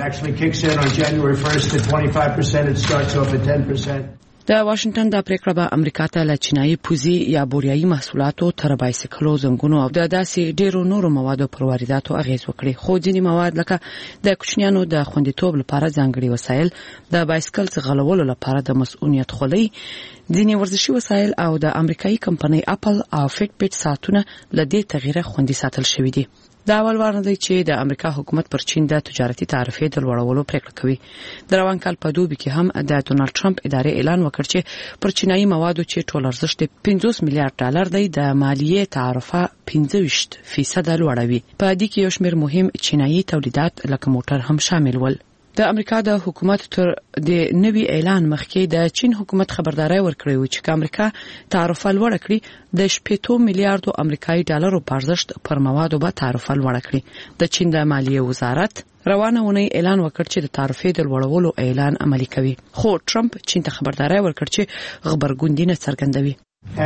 S19: د واشنگټن د پریکړه به امریکا ته له چینایي پوزي یا بوریایي محصولاتو تر بایسکلو زنګونو او د داسې ډیرو نورو موادو پر وارداتو اغیز وکړي. خو ځینې مواد لکه د کوچنیانو د خوندیتوب لپاره ځانګړي وسایل، د بایسکل ځغلولو لپاره د مسؤلیت خولۍ، ځینې ورزشي وسایل او د امریکایي کمپنۍ اپل او فټ بیټ ساعتونه له دې تغییره خوندي ساتل شوي دي. دا اول وار نه دی چې د امریکا حکومت پر چین د تجارتي تعرفې د لوړولو پریکړه کوي. د روان کال په دوبي کې هم د ډونالد ټرمپ ادارې اعلان وکړ چې پر چینایي موادو چې ټول ارزښت پنځوس میلیارډ ډالر دی د مالیې تعرفه پنځه ویشت فیصد لوړوي. په دې کې یو شمېر مهم چینایي تولیدات لکه موټر هم شامل ول. د امریکا د حکومت تر د نوي اعلان مخکې د چین حکومت خبرداري ورکړې و چې امریکا تعرفه لوړ کړي د شپږ میلیارډ امریکایي ډالرو په ارزښت پر موادو به تعرفه لوړ کړي. د چین د مالیې وزارت روانه اونۍ اعلان وکړ چې د تعرفې د لوړولو اعلان عملي کوي. خو ټرمپ چین ته خبرداري ورکړ چې غبرګون دي نه څرګندوي.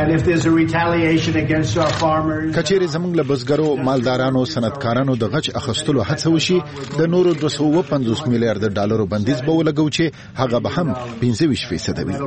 S16: کچېرې زموږ له بزګرو، مالدارانو، صنعتکارانو د غچ اخستلو هڅه وشي د نورو دوه سوه پنځوس میلیارډ ډالرو بندیز به ولګو چې هغه به هم پنځه ویشت فیصد وي.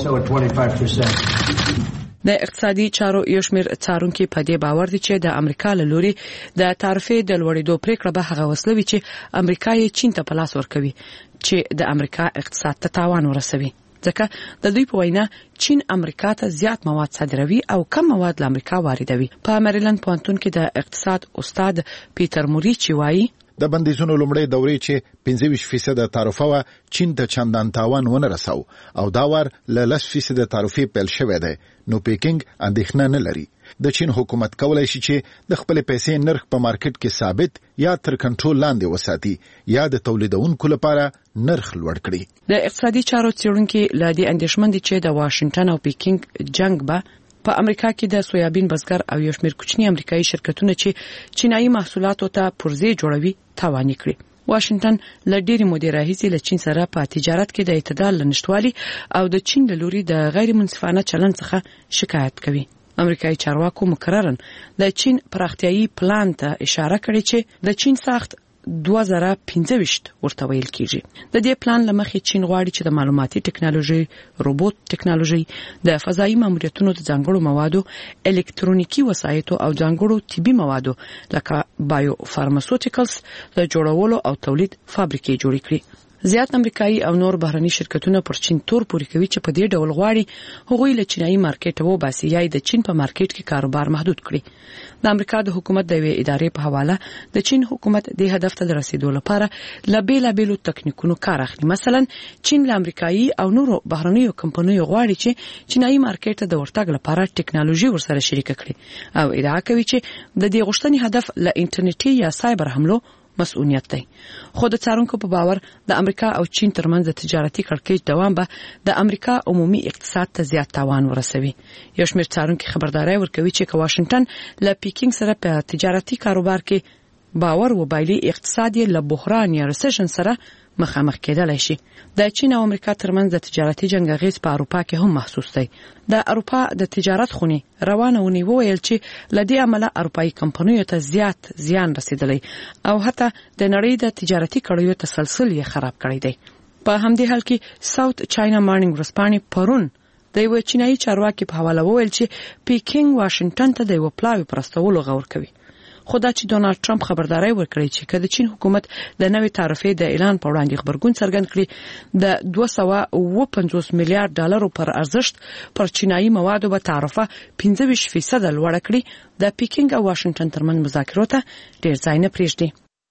S19: د اقتصادي چارو یو شمېر څارونکي په دې باور دي چې د امریکا له لوري د تعرفې د لوړېدو پریکړه به هغه وسله وي چې امریکا یې چین ته په لاس ورکوي چې د امریکا اقتصاد ته تاوان ورسوي. ځکه د دوی په وینا چین امریکا ته زیات مواد صادروي او کم مواد له امریکا واردوي. په میریلند پوهنتون کې د اقتصاد استاد پیټر موریچ وایي
S16: د بندیزونو لومړی دورې چې پنځه ویشت فیصد تعرفه و چین ته چندان تاوان ونه رساو او دا وار له لس فیصد تعرفې پیل شوې ده. نو پیکینګ اندېښنه نه لري. د چین حکومت کولای شي چې د خپل پیسې نرخ په مارکیټ کې ثابت یا تر کنټرول لاندې وساتي یا د تولیدونکو لپاره نرخ لوړ کړي. د
S19: اقتصادي چارو څېړونکي له دې اندېښمن دي چې د واشنگټن او پیکینګ جنگ به په امریکا کې د سویابین بزګر او یو شمېر کوچني امریکایي شرکتونه چې چینایي محصولاتو ته پرزې جوړوي تاوان کړي. واشنگټن له ډېرې مودې راهیسې له چین سره په تجارت کې د اعتدال لنشټوالي او د چین له لوري د غیر منصفانه چلند څخه شکایت کوي. امریکایي چارواکو مکررن د چین پراختیایي پلان ته اشاره کړې چې د چین ساخت دوه زره پنځه ویشت ورته ویل کیږي. د دې پلان لمخې چین غواړي چې د معلوماتي ټکنالوژي، روبوت ټکنالوژي، د فضایي ماموریتونو د ځانګړو موادو، الکترونیکي وسایطو او ځانګړو طبي موادو لکه بایو فارماسوټیکلز د جوړولو او تولید فابریکې جوړې کړي. زیات امریکایي او نور بهرني شرکتونه پر چین تور پوري کوي چې په دې ډول غواړي هغوی له چینایي مارکیټ وباسي یا د چین په مارکیټ کې کاروبار محدود کړي. د امریکا د حکومت د یوې ادارې په حواله د چین حکومت د هدف ته رسیدو لپاره له بیلابیلو تکنیکونو کار اخلي. مثلا چین له امریکایي او نورو بهرنیو کمپنیو غواړي چې چینایي مارکیټ ته د ورتګ لپاره ټکنالوژي ورسره شریک کړي او ادعا کوي چې د دې غوښتنې هدف له انټرنیټي یا سایبر حملو مسؤلیت دی. خو د څارونکو په باور د امریکا او چین ترمنځ د تجارتي کړکېچ دوام به د امریکا عمومي اقتصاد ته زیات تاوان ورسوي. یو شمېر څارونکي خبرداري ورکوي چې که واشنگټن له پیکینګ سره په تجارتي کاروبار کې باور وبایلي اقتصاد یې له بحران یا ریسیشن سره مخامخ کېدلای شي. د چین او امریکا ترمنځ د تجارتي جنگ اغیز په اروپا کې هم محسوس دی. د اروپا د تجارت خونې روانه ونی وویل چې لدې عمله اروپایي کمپنیو ته زیات زیان رسیدلی او حتی د نړۍ د تجارتي کړیو تسلسل یې خراب کړی دی. په همدې حال کې ساوث چاینا مارنینګ ورځپاڼې پرون د یو چینایي چارواکي په حواله وویل چې پیکینګ واشنگټن ته د یو پلاوي پرستولو غور کوي. خو دا چې ډونالد ټرمپ خبرداري ورکړي چې کله چین حکومت د نوې تعرفې د اعلان په وړاندې خبرګون څرګند کړي د دوه سوه اوه پنځوس میلیارډ ډالرو پر ارزښت پر چینایي موادو به تعرفه پنځه ویشت فیصد لوړه کړي، د پیکینګ او واشنگټن ترمنځ مذاکرو ته ډېر ځای نه پرېږدي.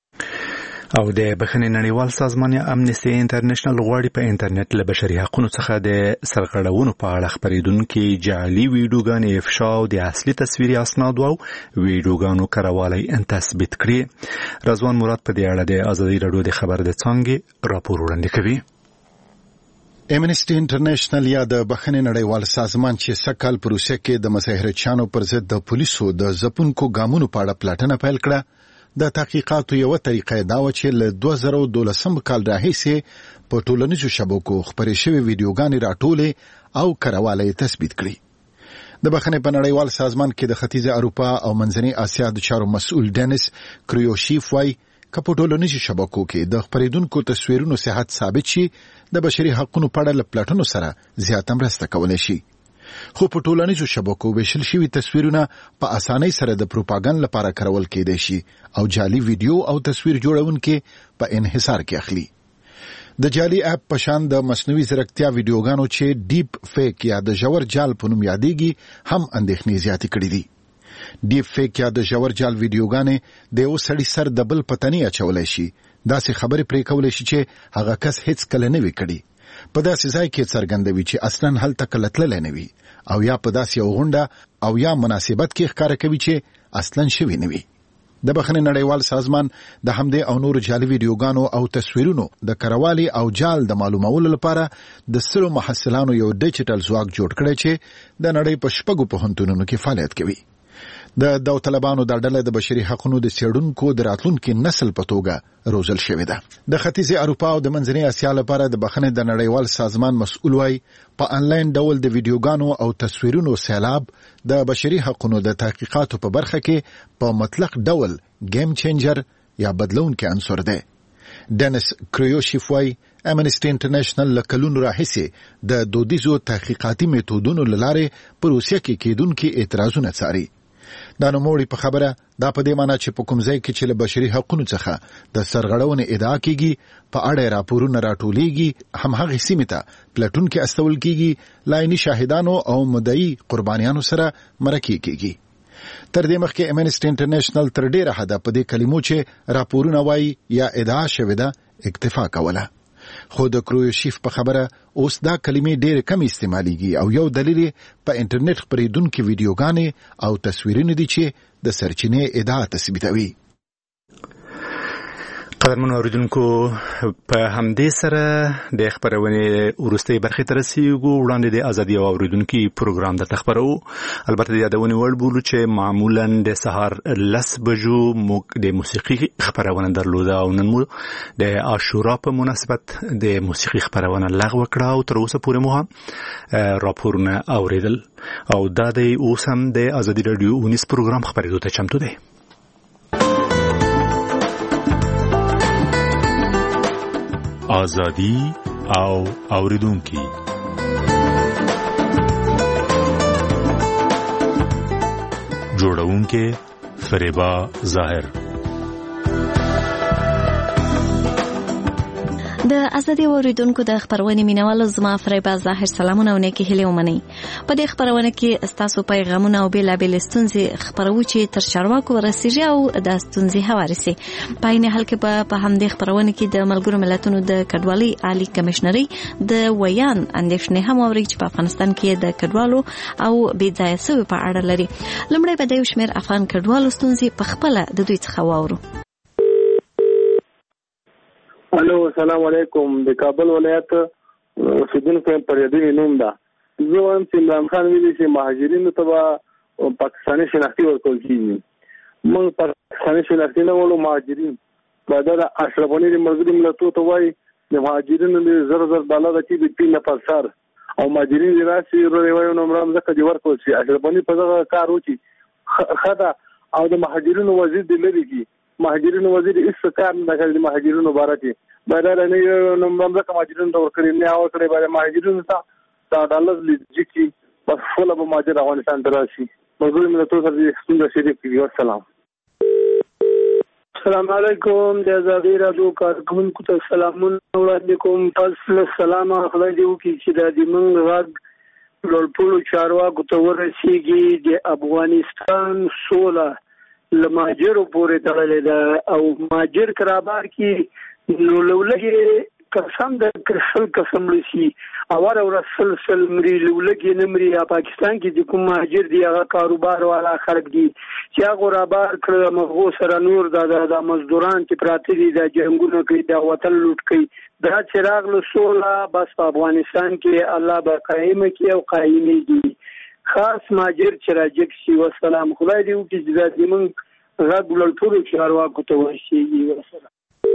S1: او د بخښنې نړیوال سازمان امنیستي انټرنیشنل غواړي په انټرنیټ له بشري حقوقو څخه د سرغړونو په اړه خبرېدونکي جعلي ویډیوګانې افشا او د اصلي تصویري اسنادو او ویډیوګانو کاروالی تثبیت کړي. رضوان مراد په دې اړه د ازادي راډیو د خبر د څانګې راپور وړاندې کوي.
S16: امنسټي انټرنیشنل یا د بخښنې نړیوال سازمان چې سکهال په روسیه کې د مظاهرچیانو پر ضد د پولیسو د ځپونکو ګامونو په اړه پلټنه پیل کړه، د تحقیقاتو یو طریقه دا و چې له دوه زره دولسم کال راهیسې په ټولنیزو شبکو خپرې شوې ویډیوګانې راټولې او کرواله یې تثبیت کړي. د بخښنې په نړیوال سازمان کې د ختیځه اروپا او منځنۍ اسیا د چارو مسؤل ډینس کریوشیف وایي که په ټولنیزو شبکو کې د خپرېدونکو تصویرونو صحت ثابت شي، د بشري حقوقو په اړه له پلټنو سره زیاته مرسته کولی شي. خو په ټولنیزو شبکو ویشل شوي تصویرونه په اسانۍ سره د پروپاګاندا لپاره کارول کېدای شي او جعلي ویډیو او تصویر جوړونکي په انحصار کې اخلي. د جعلي اپ په شان د مصنوعي ځیرکتیا ویډیوګانو چې ډیپ فیک یا د ژور جال په نوم یادېږي هم اندېښنې زیاتې کړې دي. ډیپ فیک یا د ژور جال ویډیوګانې د یو سړي سر د بل په تنې اچولی شي، داسې خبرې پرې کولی شي چې هغه کس هیڅ کله نه وي کړي، په داسې ځای کې څرګندوي چې اصلا هلته کله تللی نه وي، او یا په داسې یو غونډه او یا مناسبت کې ښکاره کوي چې اصلا شوي نه وي. د بخښنې نړیوال سازمان د همدې او نورو جعلي ویډیوګانو او تصویرونو د کروالي او جال د معلومولو لپاره د سلو محصلانو یو ډیجیټل ځواک جوړ کړی چې د نړۍ په شپږو پوهنتونونو کې فعالیت کوي. د داوطلبانو دا ډله د بشري حقوقو د څېړونکو د راتلونکي نسل په توګه روزل شوې ده. د ختیځې اروپا او د منځنۍ اسیا لپاره د بخښنې د نړیوال سازمان مسؤل وایي په انلاین ډول د ویډیوګانو او تصویرونو سیلاب د بشري حقوقو د تحقیقاتو په برخه کې په مطلق ډول گیم چینجر یا بدلونکي عنصر دی. ډینس کریوشیف وایي امنسټي انټرنیشنل له کلونو راهیسې د دودیزو تحقیقاتي میتودونو له لارې په روسیه کې کېدونکي اعتراضونه څاري. دا نوموړي په خبره دا په دې معنی چې په کوم ځای کې چې له بشري حقوقو څخه د سرغړونې ادعا کیږي په اړه راپورونه راټولیږي، همهغې سیمې ته پلټونکي استول کیږي، لایني شاهدانو او مدعي قربانیانو سره مرکې کیږي. تر دې مخکې امنسټي انټرنیشنل تر ډیره حده په دې کلمو چې راپورونه وایي یا ادعا شوې ده اکتفا کوله. خو د کرویوشیف په خبره اوس دا کلمې ډېرې کم استعمالیږي او یو دلیل په انټرنیټ خپرېدونکي ویډیوګانې او تصویرونه دي چې د سرچینې ادعا تثبیتوي.
S1: قدرمنو اوریدونکو، په همدې سره د خبرونې وروستۍ برخې ته رسیږو. وړاندې د ازادي او اوریدونکي پروګرام درته خبرو. البته د یادونې وړ بولو چې معمولا د سهار لس بجو موږ د موسیقي خبرونه درلوده او نن مو د عاشورا په مناسبت د موسیقي خبرونه لغوه کړه او تر اوسه پورې مو هم راپورونه اوریدل او دا د اوس هم د ازادي رادیو اونیس پروګرام خبرېدو ته چمتو دی. آزادی او اوریدونکي جوړونکي فریبا ظاهر.
S20: د ازادي اوریدونکو د خبرونې مینوالو زما فریبا ظاهر سلامونه او نیکی هیله ومني. په دې خبرونه کې تاسو پیغامونه او بیلابل ستونزې خبرو چې تر چارواکو ورسیږي او د ستونزې هوارسي. په عین حال کې په همدې خبرونه کې د ملګرو ملتونو د کډوالۍ عالی کمشنري د ویان اندېښنې هم اوري چې په افغانستان کې د کډوالو او بې ځایه سوي په اړه لري. لومړی به د یو شمېر افغان کډوالو ستونزې په خپله د دوی څخه واورو.
S17: الو السلام علیکم. د کابل ولایت اوسیدونکو پر یادې نوم ده. زه وایم چې عمران خان ویلي چې مهاجرینو ته به پاکستاني شناختي ورکول کېږي. موږ پاکستاني شناختي نه ولو مهاجرین به دا اشرف غني د ملګرو ملتونو ته وایي د مهاجرینو د زر زر ډالره چې د پین پر سر او مهاجرین دې راشي روایو نو مرام ځکه دی ورکول شي. اشرف غني په دغه کار وکړي خدا او د مهاجرینو وزیر دی لري کی مهاجرینو وزیر هیڅ کار نه کوي. د مهاجرینو بارکي بدل نه نو موږ د مهاجرینو تور کړی نه او کړی باندې مهاجرینو ته دا ډالر لږی کی په خپل به مهاجر افغانستان ته راشي. مزور ملتونو سره څنګه شریک کیږي. السلام السلام علیکم. د ازادي رادیو کارکونکو ته سلامونه وړاندې کوم. تاسو سلام خدای دې وکړي چې د دې موږ غږ لوړپوړو چارواکو ته ورسیږي. د افغانستان سوله لماجر پورې تړلې ده او ماجر کرابار کې نو لولګي
S21: قسم د سل قسم لسی اور اور سل سل مری لولګي نمري یا پاکستان کې د کوم مهاجر دی هغه کاروبار والا خلک دي چې هغه غرابار کړ مغو سره نور د مزدوران چې پراته دي د جنگونو کوي د وطن لوټ کوي دا چراغ له سولا بس په افغانستان کې الله به قائم کی او قائمي دي خاص مهاجر چې راځي شي والسلام خدای دې وکړي چې د موږ غږ ولټورو چې ارواکو ته ورشي والسلام.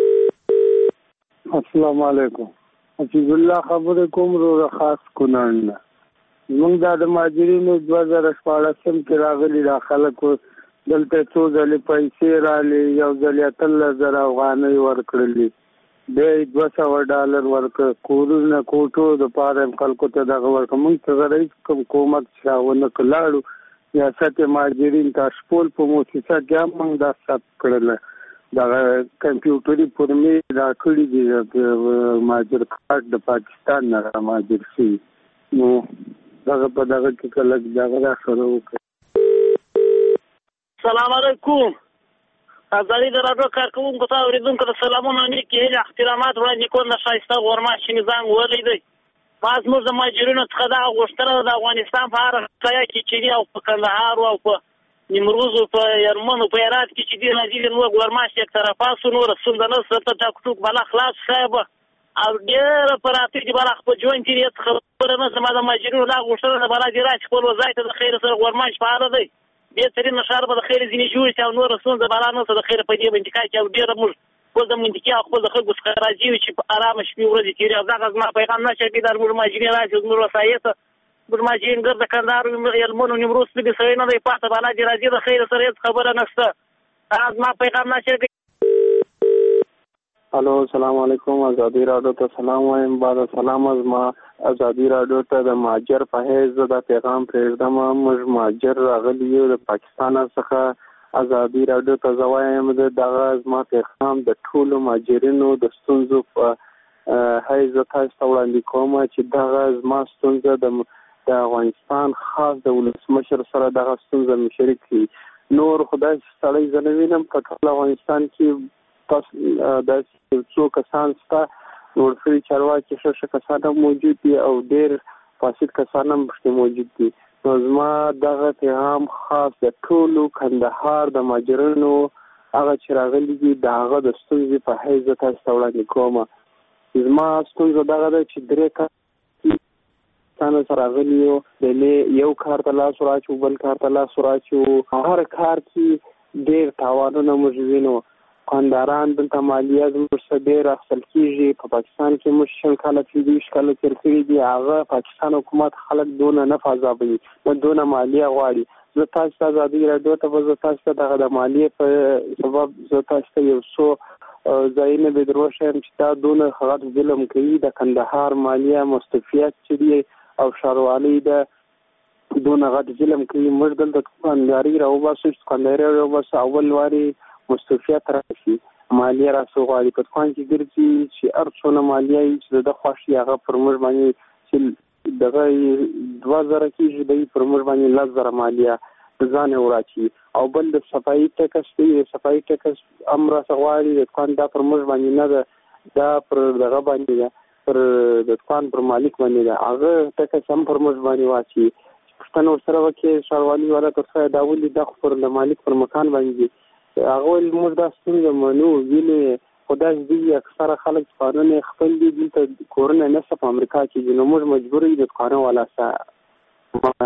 S22: السلام علیکم. حفیظ الله خبر کوم رو خاص کونان موږ د مهاجرینو دوه زره شپاړسم کې راغلي دا خلک دلته څو ځلې پیسې رالې یو ځل اتلس زره افغانۍ ورکړلې بیا یې دوه سوه ډالر ورکړه کورونه کوټو د پاره خلکو ته دغه ورکړه موږ ته رئیس کوم کومک چې ونه کلاړو ریاست مهاجرین تاشپول په موسسه کې هم موږ دا ثبت کړل دا کمپیوټري فورمې دا کړي دي مهاجر کارت د پاکستان نه مهاجر شي نو دغه په دغه کې کله دغه راخره وکړي.
S23: السلام علیکم. ازادي راډیو کارکونکو ته اوریدونکو ته سلامونه نیکی هیله احترامات وړاندې کوم د ښایسته غورماشي نظام ولیدي ما زموږ د مهاجرینو څخه دا غوښتنه د افغانستان په هر ځای کې چې دی او په کندهار او په نیمروز او په یرمن او په هرات کې چې دی نازل نو غورماشي یک طرفه سو نور سم د نو ست ټاک ټوک بلا خلاص صاحب او ډېر پراته دي بلا خپل جوین کې خبره نه زما د مهاجرینو لا غوښتنه بلا دی راځي خپل وظایف د خیر سره غورماش په اړه دی دې ترې نشار به د خیر ځینې جوړ چې نور رسون د بلا نه د خیر په دې باندې کې او ډېر موږ خپل د منطقي خپل د خلکو څخه راځي چې په آرام شپې ورځې تیرې او دا زما پیغام نشه کې د موږ مهاجرین راځي موږ وسایت موږ مهاجرین ګرځ د کندهار یلمن او نیمروز دې سوي نه دی پاته بلا دې راځي د خیر سره خبره نشته دا زما پیغام نشه
S22: الو السلام علیکم. ازادي راډیو ته سلام وایم. بعد سلام از ما ازادي راډیو ته د مهاجر په حیث د پیغام پرېږدم موږ مهاجر راغلي یو د پاکستان څخه ازادي راډیو ته زوایم د دغه زما پیغام د ټولو مهاجرینو د ستونزو په حیث تاسو ته وړاندې کوم چې دغه زما ستونزه د افغانستان خاص د ولسمشر سره دغه ستونزه مې شریک کړي نور خدای ستړی زه نه وینم په ټول افغانستان کې تاسو د څو کسان ستا ورفري چارواکي ښه ښه کسان هم موجود دي او ډېر فاسد کسان هم پکې موجود دي نو زما دغه پیغام خاص د ټولو کندهار د مهاجرینو هغه چې راغلي دي د هغه د ستونزې په حیث زه تاسو ته وړاندې کوم زما ستونزه دغه ده چې درې کسانو سره راغلي یو د یو کار ته لاس وراچو بل کار ته لاس وراچو هر کار کې ډېر تاوانونه موږ وینو کانداران دلته مالیه زموږ څخه ډېر اخیستل کېږي په پاکستان کې موږ شل کاله پنځه کاله تېر کړي دي هغه پاکستان حکومت خلک دونه نه فضابوي نو دونه مالیه غواړي زه تاسو ته ازادي راډیو ته به زه تاسو ته دغه د مالیې په سبب زه تاسو ته یو څو ځایونه به در وښیم چې دا دونه غټ ظلم کوي د کندهار مالیه مستوفیت چې دی او ښاروالۍ د دونه غټ ظلم کوي موږ دلته دوکانداري راوباسو دوکانداري راوباسو اول واري مستوفیت راشي مالیه راسو غواړي په دوکان کې ګرځي چې هر څونه مالیه یې چې د خوښي هغه پر موږ باندې چې دغه دوه زره کېږي دی پر موږ باندې لس زره مالیه ځان وراچي او بل د صفایي ټکس دی د صفایي ټکس هم راسه غواړي د دوکان دا پر موږ باندې نه ده دا پر دغه باندې ده پر د دوکان پر مالک باندې ده هغه ټکس هم پر موږ باندې واچي پښتنه ورسره وکړي ښاروالي والا تر څو دا ولې دا پر د مالک پر مکان باندې هغه موږ دا ستونزه منو ویلې خدای دې اکثره خلک قانون خپل دي دلته کورونه نشته په امریکا کې نو موږ مجبور یو د قانون والا سره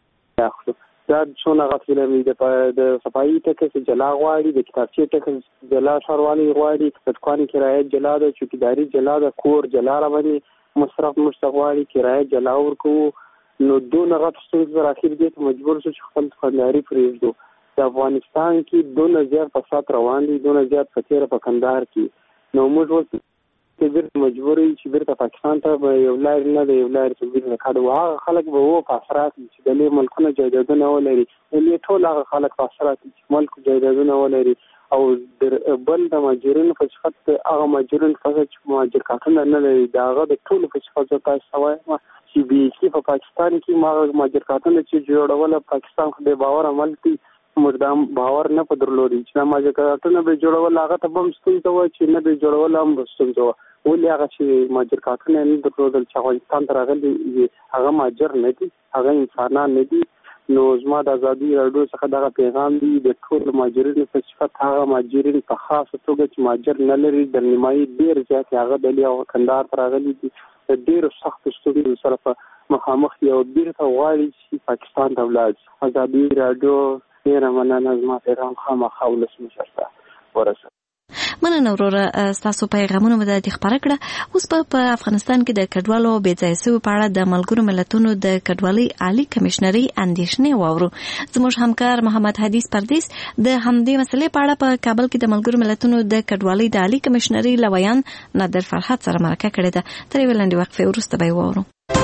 S22: دا څونه غفله مې د صفایي ټکس جلا غواړي د کتابچې ټکس جلا ښاروالي غواړي د دوکان کرایه جلا ده چوکیداري جلا ده کور جلا را باندې مصرف موږ غواړي کرایه جلا ورکوو نو دونه غټ ستونزه راخیر دي چې مجبور شو چې خپل دوکانداري پرېږدو د افغانستان کې دونه زیات فساد روان دي دونه زیات فتیر په کندهار کې نو موږ اوس بیرته مجبور یو چې بیرته پاکستان ته به یو لار نه دی یو لار چې بیرته کاډو هغه خلک به وو په اثرات چې د لې ملکونو جایدادونه ولري لې ټول هغه خلک په اثرات چې ملک جایدادونه ولري او بل د مهاجرینو په صفت هغه مهاجرین چې مهاجر کارتونه نه لري دا هغه د ټول په صفت تاسو وایم چې بي کې په پاکستان کې ما مهاجر کارتونه چې جوړول پاکستان خو به باور عمل کوي موږ دا باور نه په درلودي چې دا ماجرکاټونه به جوړول هغه ته هم ستونزه وه چې نه به جوړول هم ستونزه وه. ولې هغه چې ماجرکاټونه نه درلودل چې افغانستان ته راغلي هغه ماجر نه دي، هغه انسانان نه دي. نو زما د ازادي راډیو څخه دغه پیغام دی د ټول ماجرینو په صفت هغه ماجرین په خاصه توګه چې ماجر نه لري د نیمایي ډېر زیات هغه ډلې او کندهار ته راغلي دي د ډېرو سختو ستونزو سره په مخامخ دي او بیرته غواړي چې پاکستان ته ولاړ شي. ازادي راډیو ډېره مننه، زما پیغام خامخا ولسمشر ته ورسوي.
S20: مننه وروره، ستاسو پیغامونه مو د خبره کړه. اوس په افغانستان کې د کډوالو بې ځای سوي په اړه د ملګرو ملتونو د کډوالۍ عالی کمشنري اندېښنې واورو. زموږ همکار محمد حدیث پردیس د همدې مسلې په اړه په کابل کې د ملګرو ملتونو د کډوالۍ د عالی کمشنري لویان نادر فرحت سره مرکه کړې ده. تر یوې لنډې وقفې وروسته به یې واورو.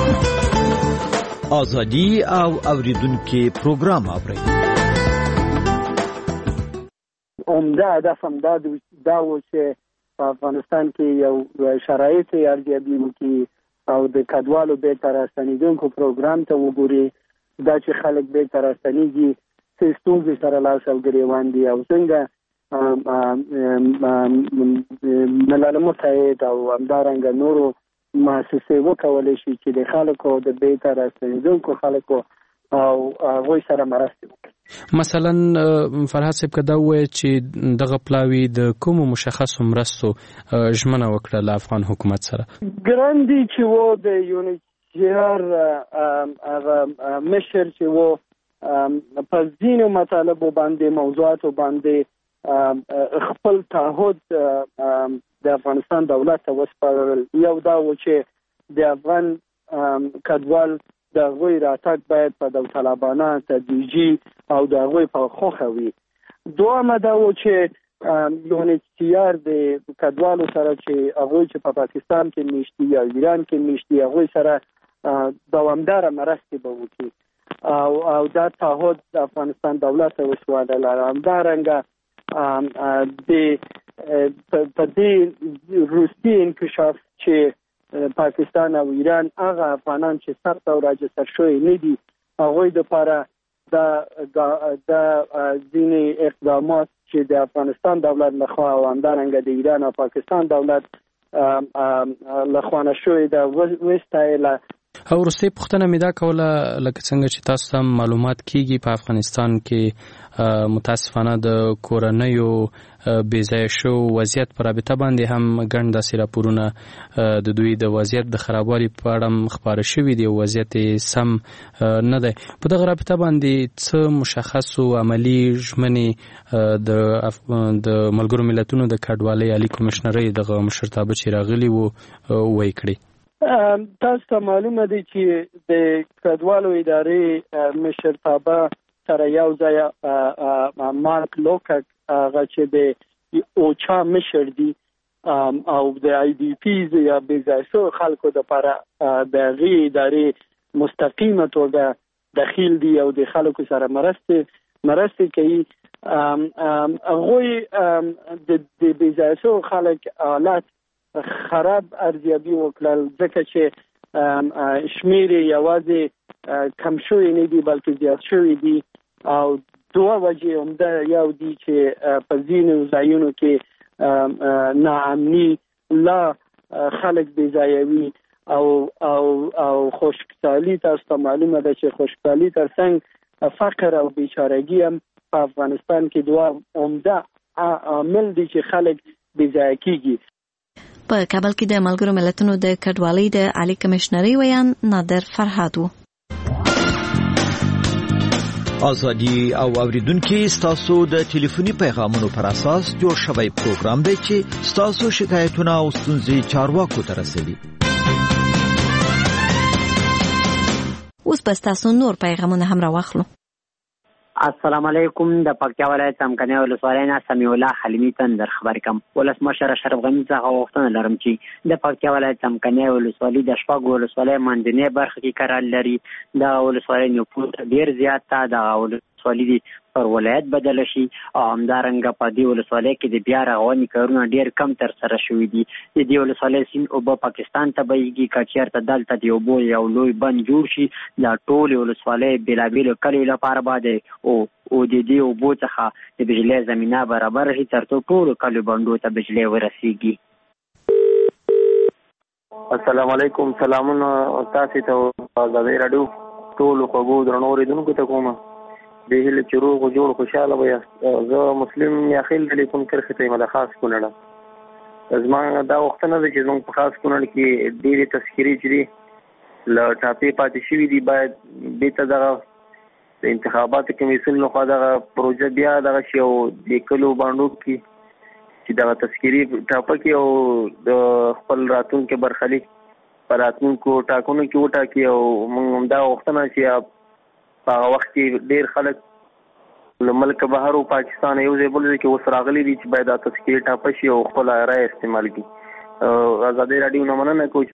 S2: ازادي او اوریدونکو پروګرام اورئ.
S21: عمده هدف هم دا و چې په افغانستان کې یو شرایط ارزیابي وکړي او د کډوالو بېرته راستنېدونکو پروګرام ته وګوري، دا چې خلک بېرته راستنېږي څه ستونزې سره لاس او ګرېوان دي او څنګه ملل متحد او همدارنګه نورو مؤسسې وکولی شي چې د خلکو د بېرته راستنېدونکو خلکو او هغوی سره مرستې وکړي.
S4: مثلا فرحت صاحب که دا ووایي چې دغه پلاوي د کومو مشخصو مرستو ژمنه وکړه له افغان حکومت سره؟
S21: ګران دي چې و د یونیسیار هغه مشر چې و په ځینو مطالبو باندې موضوعاتو باندې خپل تعهد د افغانستان دولت ته وسپارل. یو دا و چې د افغان کډوال د هغوی راتګ باید په داوطلبانه تدریجي او د هغوی په خوښه وي. دویمه دا و چې یونیسیار د کډوالو سره چې هغوی چې په پاکستان کې میشتي یا ایران کې میشتي هغوی سره دوامداره مرستې به وکړي او او دا تعهد د افغانستان دولت ته وسپارل. همدارنګه د په دې روسي انکشاف چې پاکستان او ایران هغه افغانان چې سخت او راجستر شوي نه دي هغوی دپاره د ځینې اقدامات چې د افغانستان دولت لخوا او همدارنګه د ایران او پاکستان دولت لخوا نه شوي ده وستایله.
S4: او وروستۍ پوښتنه مې دا کوله لکه څنګه چې تاسو ته معلومات کیږي په افغانستان کې متاسفانه د کورنیو بې ځایه شو وضعیت په رابطه باندې هم ګڼ داسې راپورونه د دوی د وضعیت د خرابوالي په اړه هم خپاره شوي دي او وضعیت سم نه دی. په دغه رابطه باندې څه مشخصو عملي ژمنې د ملګرو ملتونو د کډوالۍ عالي کمشنرۍ دغه مشرتابه چې راغلي وو وایي کړي؟
S21: تاسو ته معلومه دی چې د کډوالو ادارې مشرتابه سره یو ځای مارک لوکک هغه چې د اوچا مشر دی او د آی ډي پیز یا بې ځای شوو خلکو دپاره د هغې ادارې مستقیمه توګه دخیل دي او د خلکو سره مرستې مرستې کوي. هغوی د بې ځای شوو خلک حالات خراب ارزیابي وکړل ځکه چې شمیر یوازې کم شوی نه دي بلکې زیات شوی دي او دوه وجې عمده یو دي چې په ځینو ځایونو کې ناامني لا خلک بې ځایوي او او او خوشحالي تاسو ته معلومه ده چې خوشحالي ترڅنګ فقر او بیچارګي هم په افغانستان کې دوه عمده عامل دي چې خلک بې ځایه کیږي.
S20: په کابل کې د ملګرو ملتونو د کډوالۍ د عالی کمشنرۍ ویان نادر فرحات و.
S2: ازادي او اوریدونکو ستاسو د ټلیفوني پیغامونو پر اساس جوړ شوی پروګرام دی چې ستاسو شکایتونه او ستونزې چارواکو ته رسوي.
S20: اوس به ستاسو نور پیغامونه هم راواخلو.
S5: السلام علیکم. د پکتیا ولایت څمکنیو ولسوالۍ نه سمیع الله حلیمي تندر خبرې کوم. ولسمشر اشرف غني څخه غوښتنه لرم چې د پکتیا ولایت څمکنیو ولسوالۍ د شپږو ولسوالۍ منځنۍ برخه کې قرار لري. د ولسوالۍ نفوس ډېر زیات ده. د ولسوالۍ دي پر ولایت بدل شي او همدارنګه په دې ولسوالۍ کې د بیا رغونې کارونه ډیر کم تر سره شوي دي. د دې ولسوالۍ سیند اوبه پاکستان ته بهیږي. که چېرته دلته د اوبو یو لوی بند جوړ شي دا ټولې ولسوالۍ بېلابېلو کلیو لپاره به د او او د دې اوبو څخه د بجلۍ زمینه برابر شي تر څو ټولو کلیو بندو ته بجلۍ ورسیږي.
S22: السلام علیکم. سلامونه تاسو ته آزادۍ راډیو ټولو خوږو درنو اورېدونکو ته کوم. د هیله چې روغ او جوړ خوشحاله به یاست. زه مسلم یاخیل ټلیفون کرښې ته یم د خاص کونړه. زما دا وختونه ده چې زموږ په خاص کونړ کې ډېرې تذکرې چې دي له ټاپې پاتې شوي دي باید بېرته دغه د انتخاباتو کمیسیون لخوا دغه پروژه بیا دغه شي او د کلو بانډو کې چې دغه تذکرې ټاپه کې او د خپل راتلونکي برخلیک په راتلونکو ټاکنو کې وټاکي او موږ همدا غوښتنه چې په هغه وخت کې ډېر خلک له ملکه بهر او پاکستان یو ځای بل ځای کې اوس راغلي دي چې باید دا تذکرې ټاپه شي او خپله رایه استعمال کړي. ازادۍ راډیو نه مننه کوم.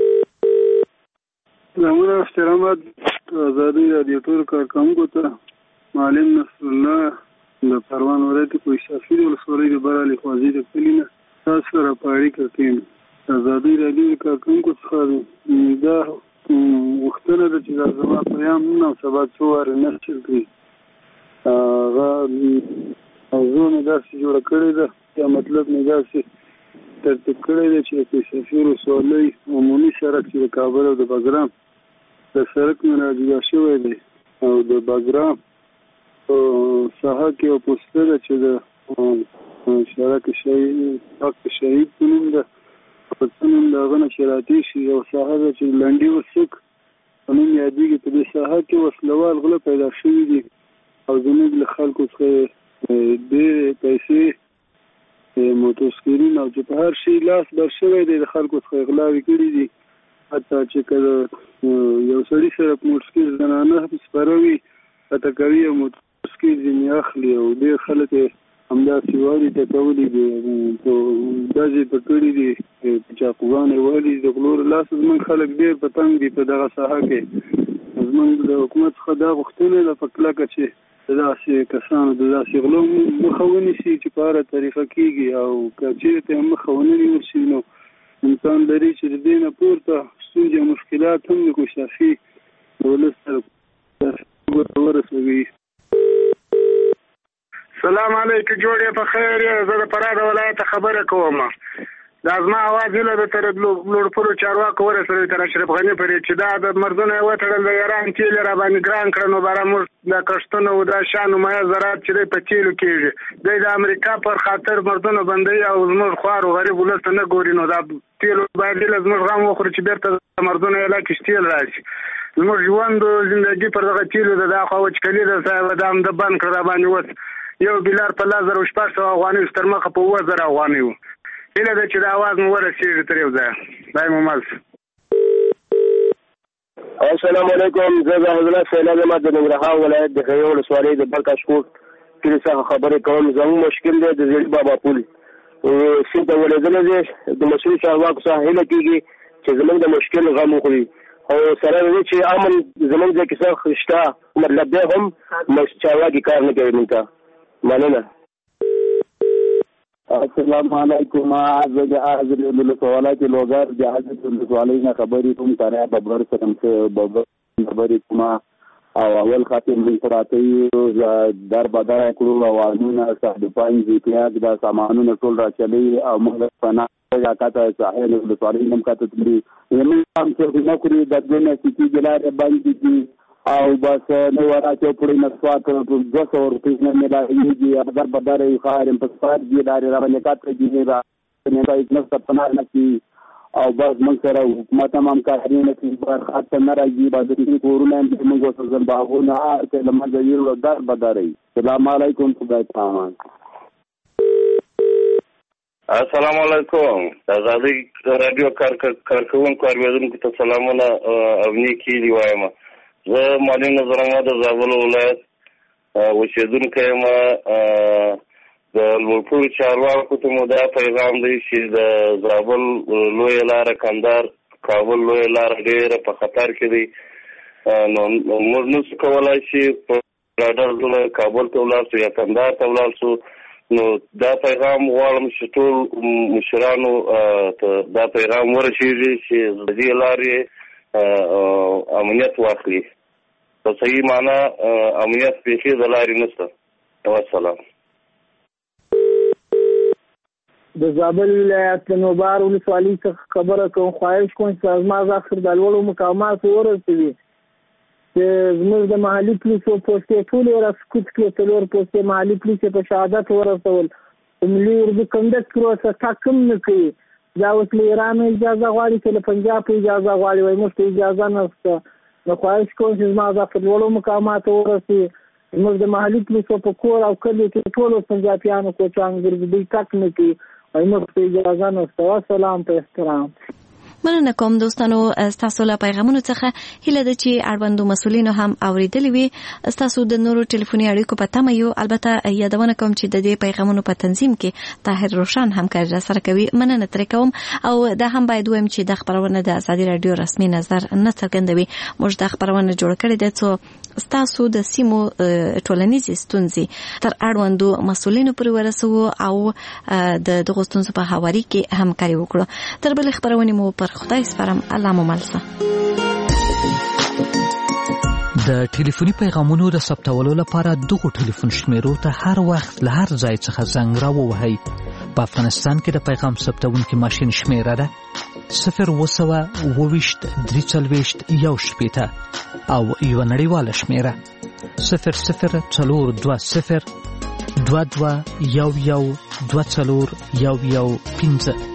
S21: سلامونه احترامات ازادۍ راډیو ټول کارکوونکو ته. معلم نصر الله د پروان ولایت په اشرافي ولسوالۍ د برالي خوازي د کلي نه تاسو سره په اړیکه کې یم. ازادۍ راډیو کارکوونکو څخه دا وختونه ده چې دا زما پیام نن او سبا څو وارې نشر کړي. هغه موضوع مې داسې جوړه کړې ده یا مطلب مې داسې ترتیب کړی دی چې په اشرافي ولسوالۍ عمومي سړک چې د کابل او د بګرام د سړک نه راجدا شوی دی او د بګرام ساحه کې یو پوسټر ده چې د شارک شهید پاک شهید په نوم ده په نوم د هغه نه چې راتېر شي یو ساحه ده چې لنډي وسک په نوم یادېږي. په دې ساحه کې وسلوال غله پیدا شوي دي او زموږ له خلکو څخه ډېرې پیسې موټرسکرین او چې په هر شي لاس بر شوی دی د خلکو څخه غلاوې کړي دي. حتی چې کله یو سړي سره په موټرسکر زنانه سپاره وي حتی کوي او موټرسکر ځینې اخلي او ډېر خلک یې همداسې والي ته کولی دي ډزې په کړي دي په چاقوګانې والي د غلو لاس. زموږ خلک ډېر په تنګ دي په دغه ساحه کې. زموږ د حکومت څخه دا غوښتنه ده په کلکه چې د داسې کسانو د داسې غلو مخه ونیسي چې په هره طریقه کېږي او که چېرته یې مخه ونه نیول شي نو امکان لري چې د دې نه پورته ستونزې او مشکلات هم د کوشافي ولس سره ورسوي.
S18: سلام علیکم جوړې په خیر. زه د فراه د ولایت خبره کوم. دا زما اواز له د تر لوړپورو چارواکو ورسره تر اشرف غني پرې چې دا د مرزونه یو تړل د ایران تیل را باندې ګران کړنو بارا موږ د کښتونو او د شانو مې زراعت چې په تیلو کېږي د امریکا پر خاطر مرزونه بندي او زموږ خوارو غریب ولست نه ګوري نو دا تیل باندې لازم غو مخور چې بیرته مرزونه یلا کېشتل راشي. زموږ ژوند زندگی پر دغه تیلو د دا خو وچکلي د صاحب دام د بند کړه باندې وس یو بلار په لازر او شپږ سوه افغانۍ تر مخه په اووه زره افغانۍ وو. هیله ده چې د اواز مو ورسېږي تر یو ځایه. دای مو مز.
S6: السلام علیکم. زه زاهد الله سیلاب یم د ننګرهار ولایت د خیو ولسوالۍ د بلکاشکوټ کلي څخه خبرې کوم. زموږ مشکل دی د زیړي بابا پل سیند ته ورېدلی دی. د مسؤل چارواکو څخه هیله کېږي چې زموږ د مشکل غم وخوري او سره دی چې امن زموږ ځای کې څه شته مطلب دی هم چارواکي کار نه کوي موږ ته. مننه.
S7: السلام علیکم. زه د حاضر ولسوالۍ کې لوګر د حاضر ولسوالۍ نه خبرې کوم. کاریا ببر سره ببر خبرې کوم او اول خاطر موږ راته در بدر کړو اوانونه صاحب پاین ذکر د سامانونو ټول راچلي او موږ فنا یا کاته ساحل ولسوالۍ نم کاته تللی یم هم څه نه کړی د دنیا چې ګلاره باندې دي او بس نو راته پړې نسوات دوه سوه روپۍ نه ملایږي در بدر خارم په سپار دی لارې را باندې کاته دي را نه پای نه ستنه نه کی او بس موږ سره حکومت هم کارونه کوي بار خاطر نه راځي بعد دې کورونه موږ سره ځل باغونه ارته لمزه یو در بدرې. السلام علیکم. خدای پامان.
S8: السلام علیکم. آزادۍ راډیو کارکوونکو اوریدونکو ته سلامونه او نیکی دی وایم. زه معلم نظر احمد د زابل ولایت اوسېدونکی یم. د لوړپوړو چارواکو ته مو دا پیغام دی چې د زابل لویه لاره کندهار کابل لویه لاره ډېره په خطر کې دی. نو موږ نشو کولی چې په راډر زله کابل ته ولاړ شو یا کندهار ته ولاړ شو نو دا پیغام غواړم چې ټول مشرانو ته دا پیغام ورسیږي چې د دې لارې امنیت واخلي په صحیح معنا امنیت پیښې د لارې نشته. والسلام.
S21: د زابل ولایت د نوبار ولسوالۍ څخه خبره کوم. خواهش کوم چې زما ځخر د لوړو مقاماتو ورسوي چې زموږ د محلي پولیسو پوستې ټولې راسکوت کړي، څلور پوستې محلي پولیسو په شهادت ورسول. ملي اردو کندک پروسه ټاکم نه کوي. دا اوس له ایران اجازه غواړي چې له پنجاب اجازه غواړي، وایي موږ ته اجازه نشته. نو خواهش کوم چې زما ځخر لوړو مقاماتو ورسوي. زموږ د محلي پولیسو په کور او کلي کې ټولو پنجابیانو کوچان ګرځي، دوی ټاک نه کوي، وایي موږ ته اجازه نشته. والسلام په احترام.
S20: مننه کوم دوستانو ستاسو له پیغامونو څخه. هیله ده چې اړوندو مسولینو هم اوریدلی وي. ستاسو د نورو ټلیفوني اړیکو په تمه یو. البته یادونه کوم چې د دې پیغامونو په تنظیم کې طاهر روشن همکاري سره کوي. مننه ترې کوم. او دا هم باید وایم چې د خبرونه د ازادي رادیو رسمي نظر نه څرګندوي. موږ د خبرونه جوړ کړې ده څو ستاسو د سیمو ټولنیزې ستونزې تر اړوندو مسولینو پورې ورسوو او د دغو ستونزو په هواري کې همکاري وکړو. تر بلې خبرونې مو پر خدای سپارم. الله مو مل شه.
S10: د ټلیفوني پیغامونو د ثبتولو لپاره دغه ټلیفون شمیرو ته هر وخت له هر ځای څخه زنګ راووهئ. په افغانستان کې د پیغام ثبتونکي ماشین شمیره ده صفر اوه سوه اوه ویشت درې څلوېښت یو شپېته او یوه نړیواله شمیره صفر صفر څلور دوه صفر دوه دوه یو یو دوه څلور یو یو پنځه.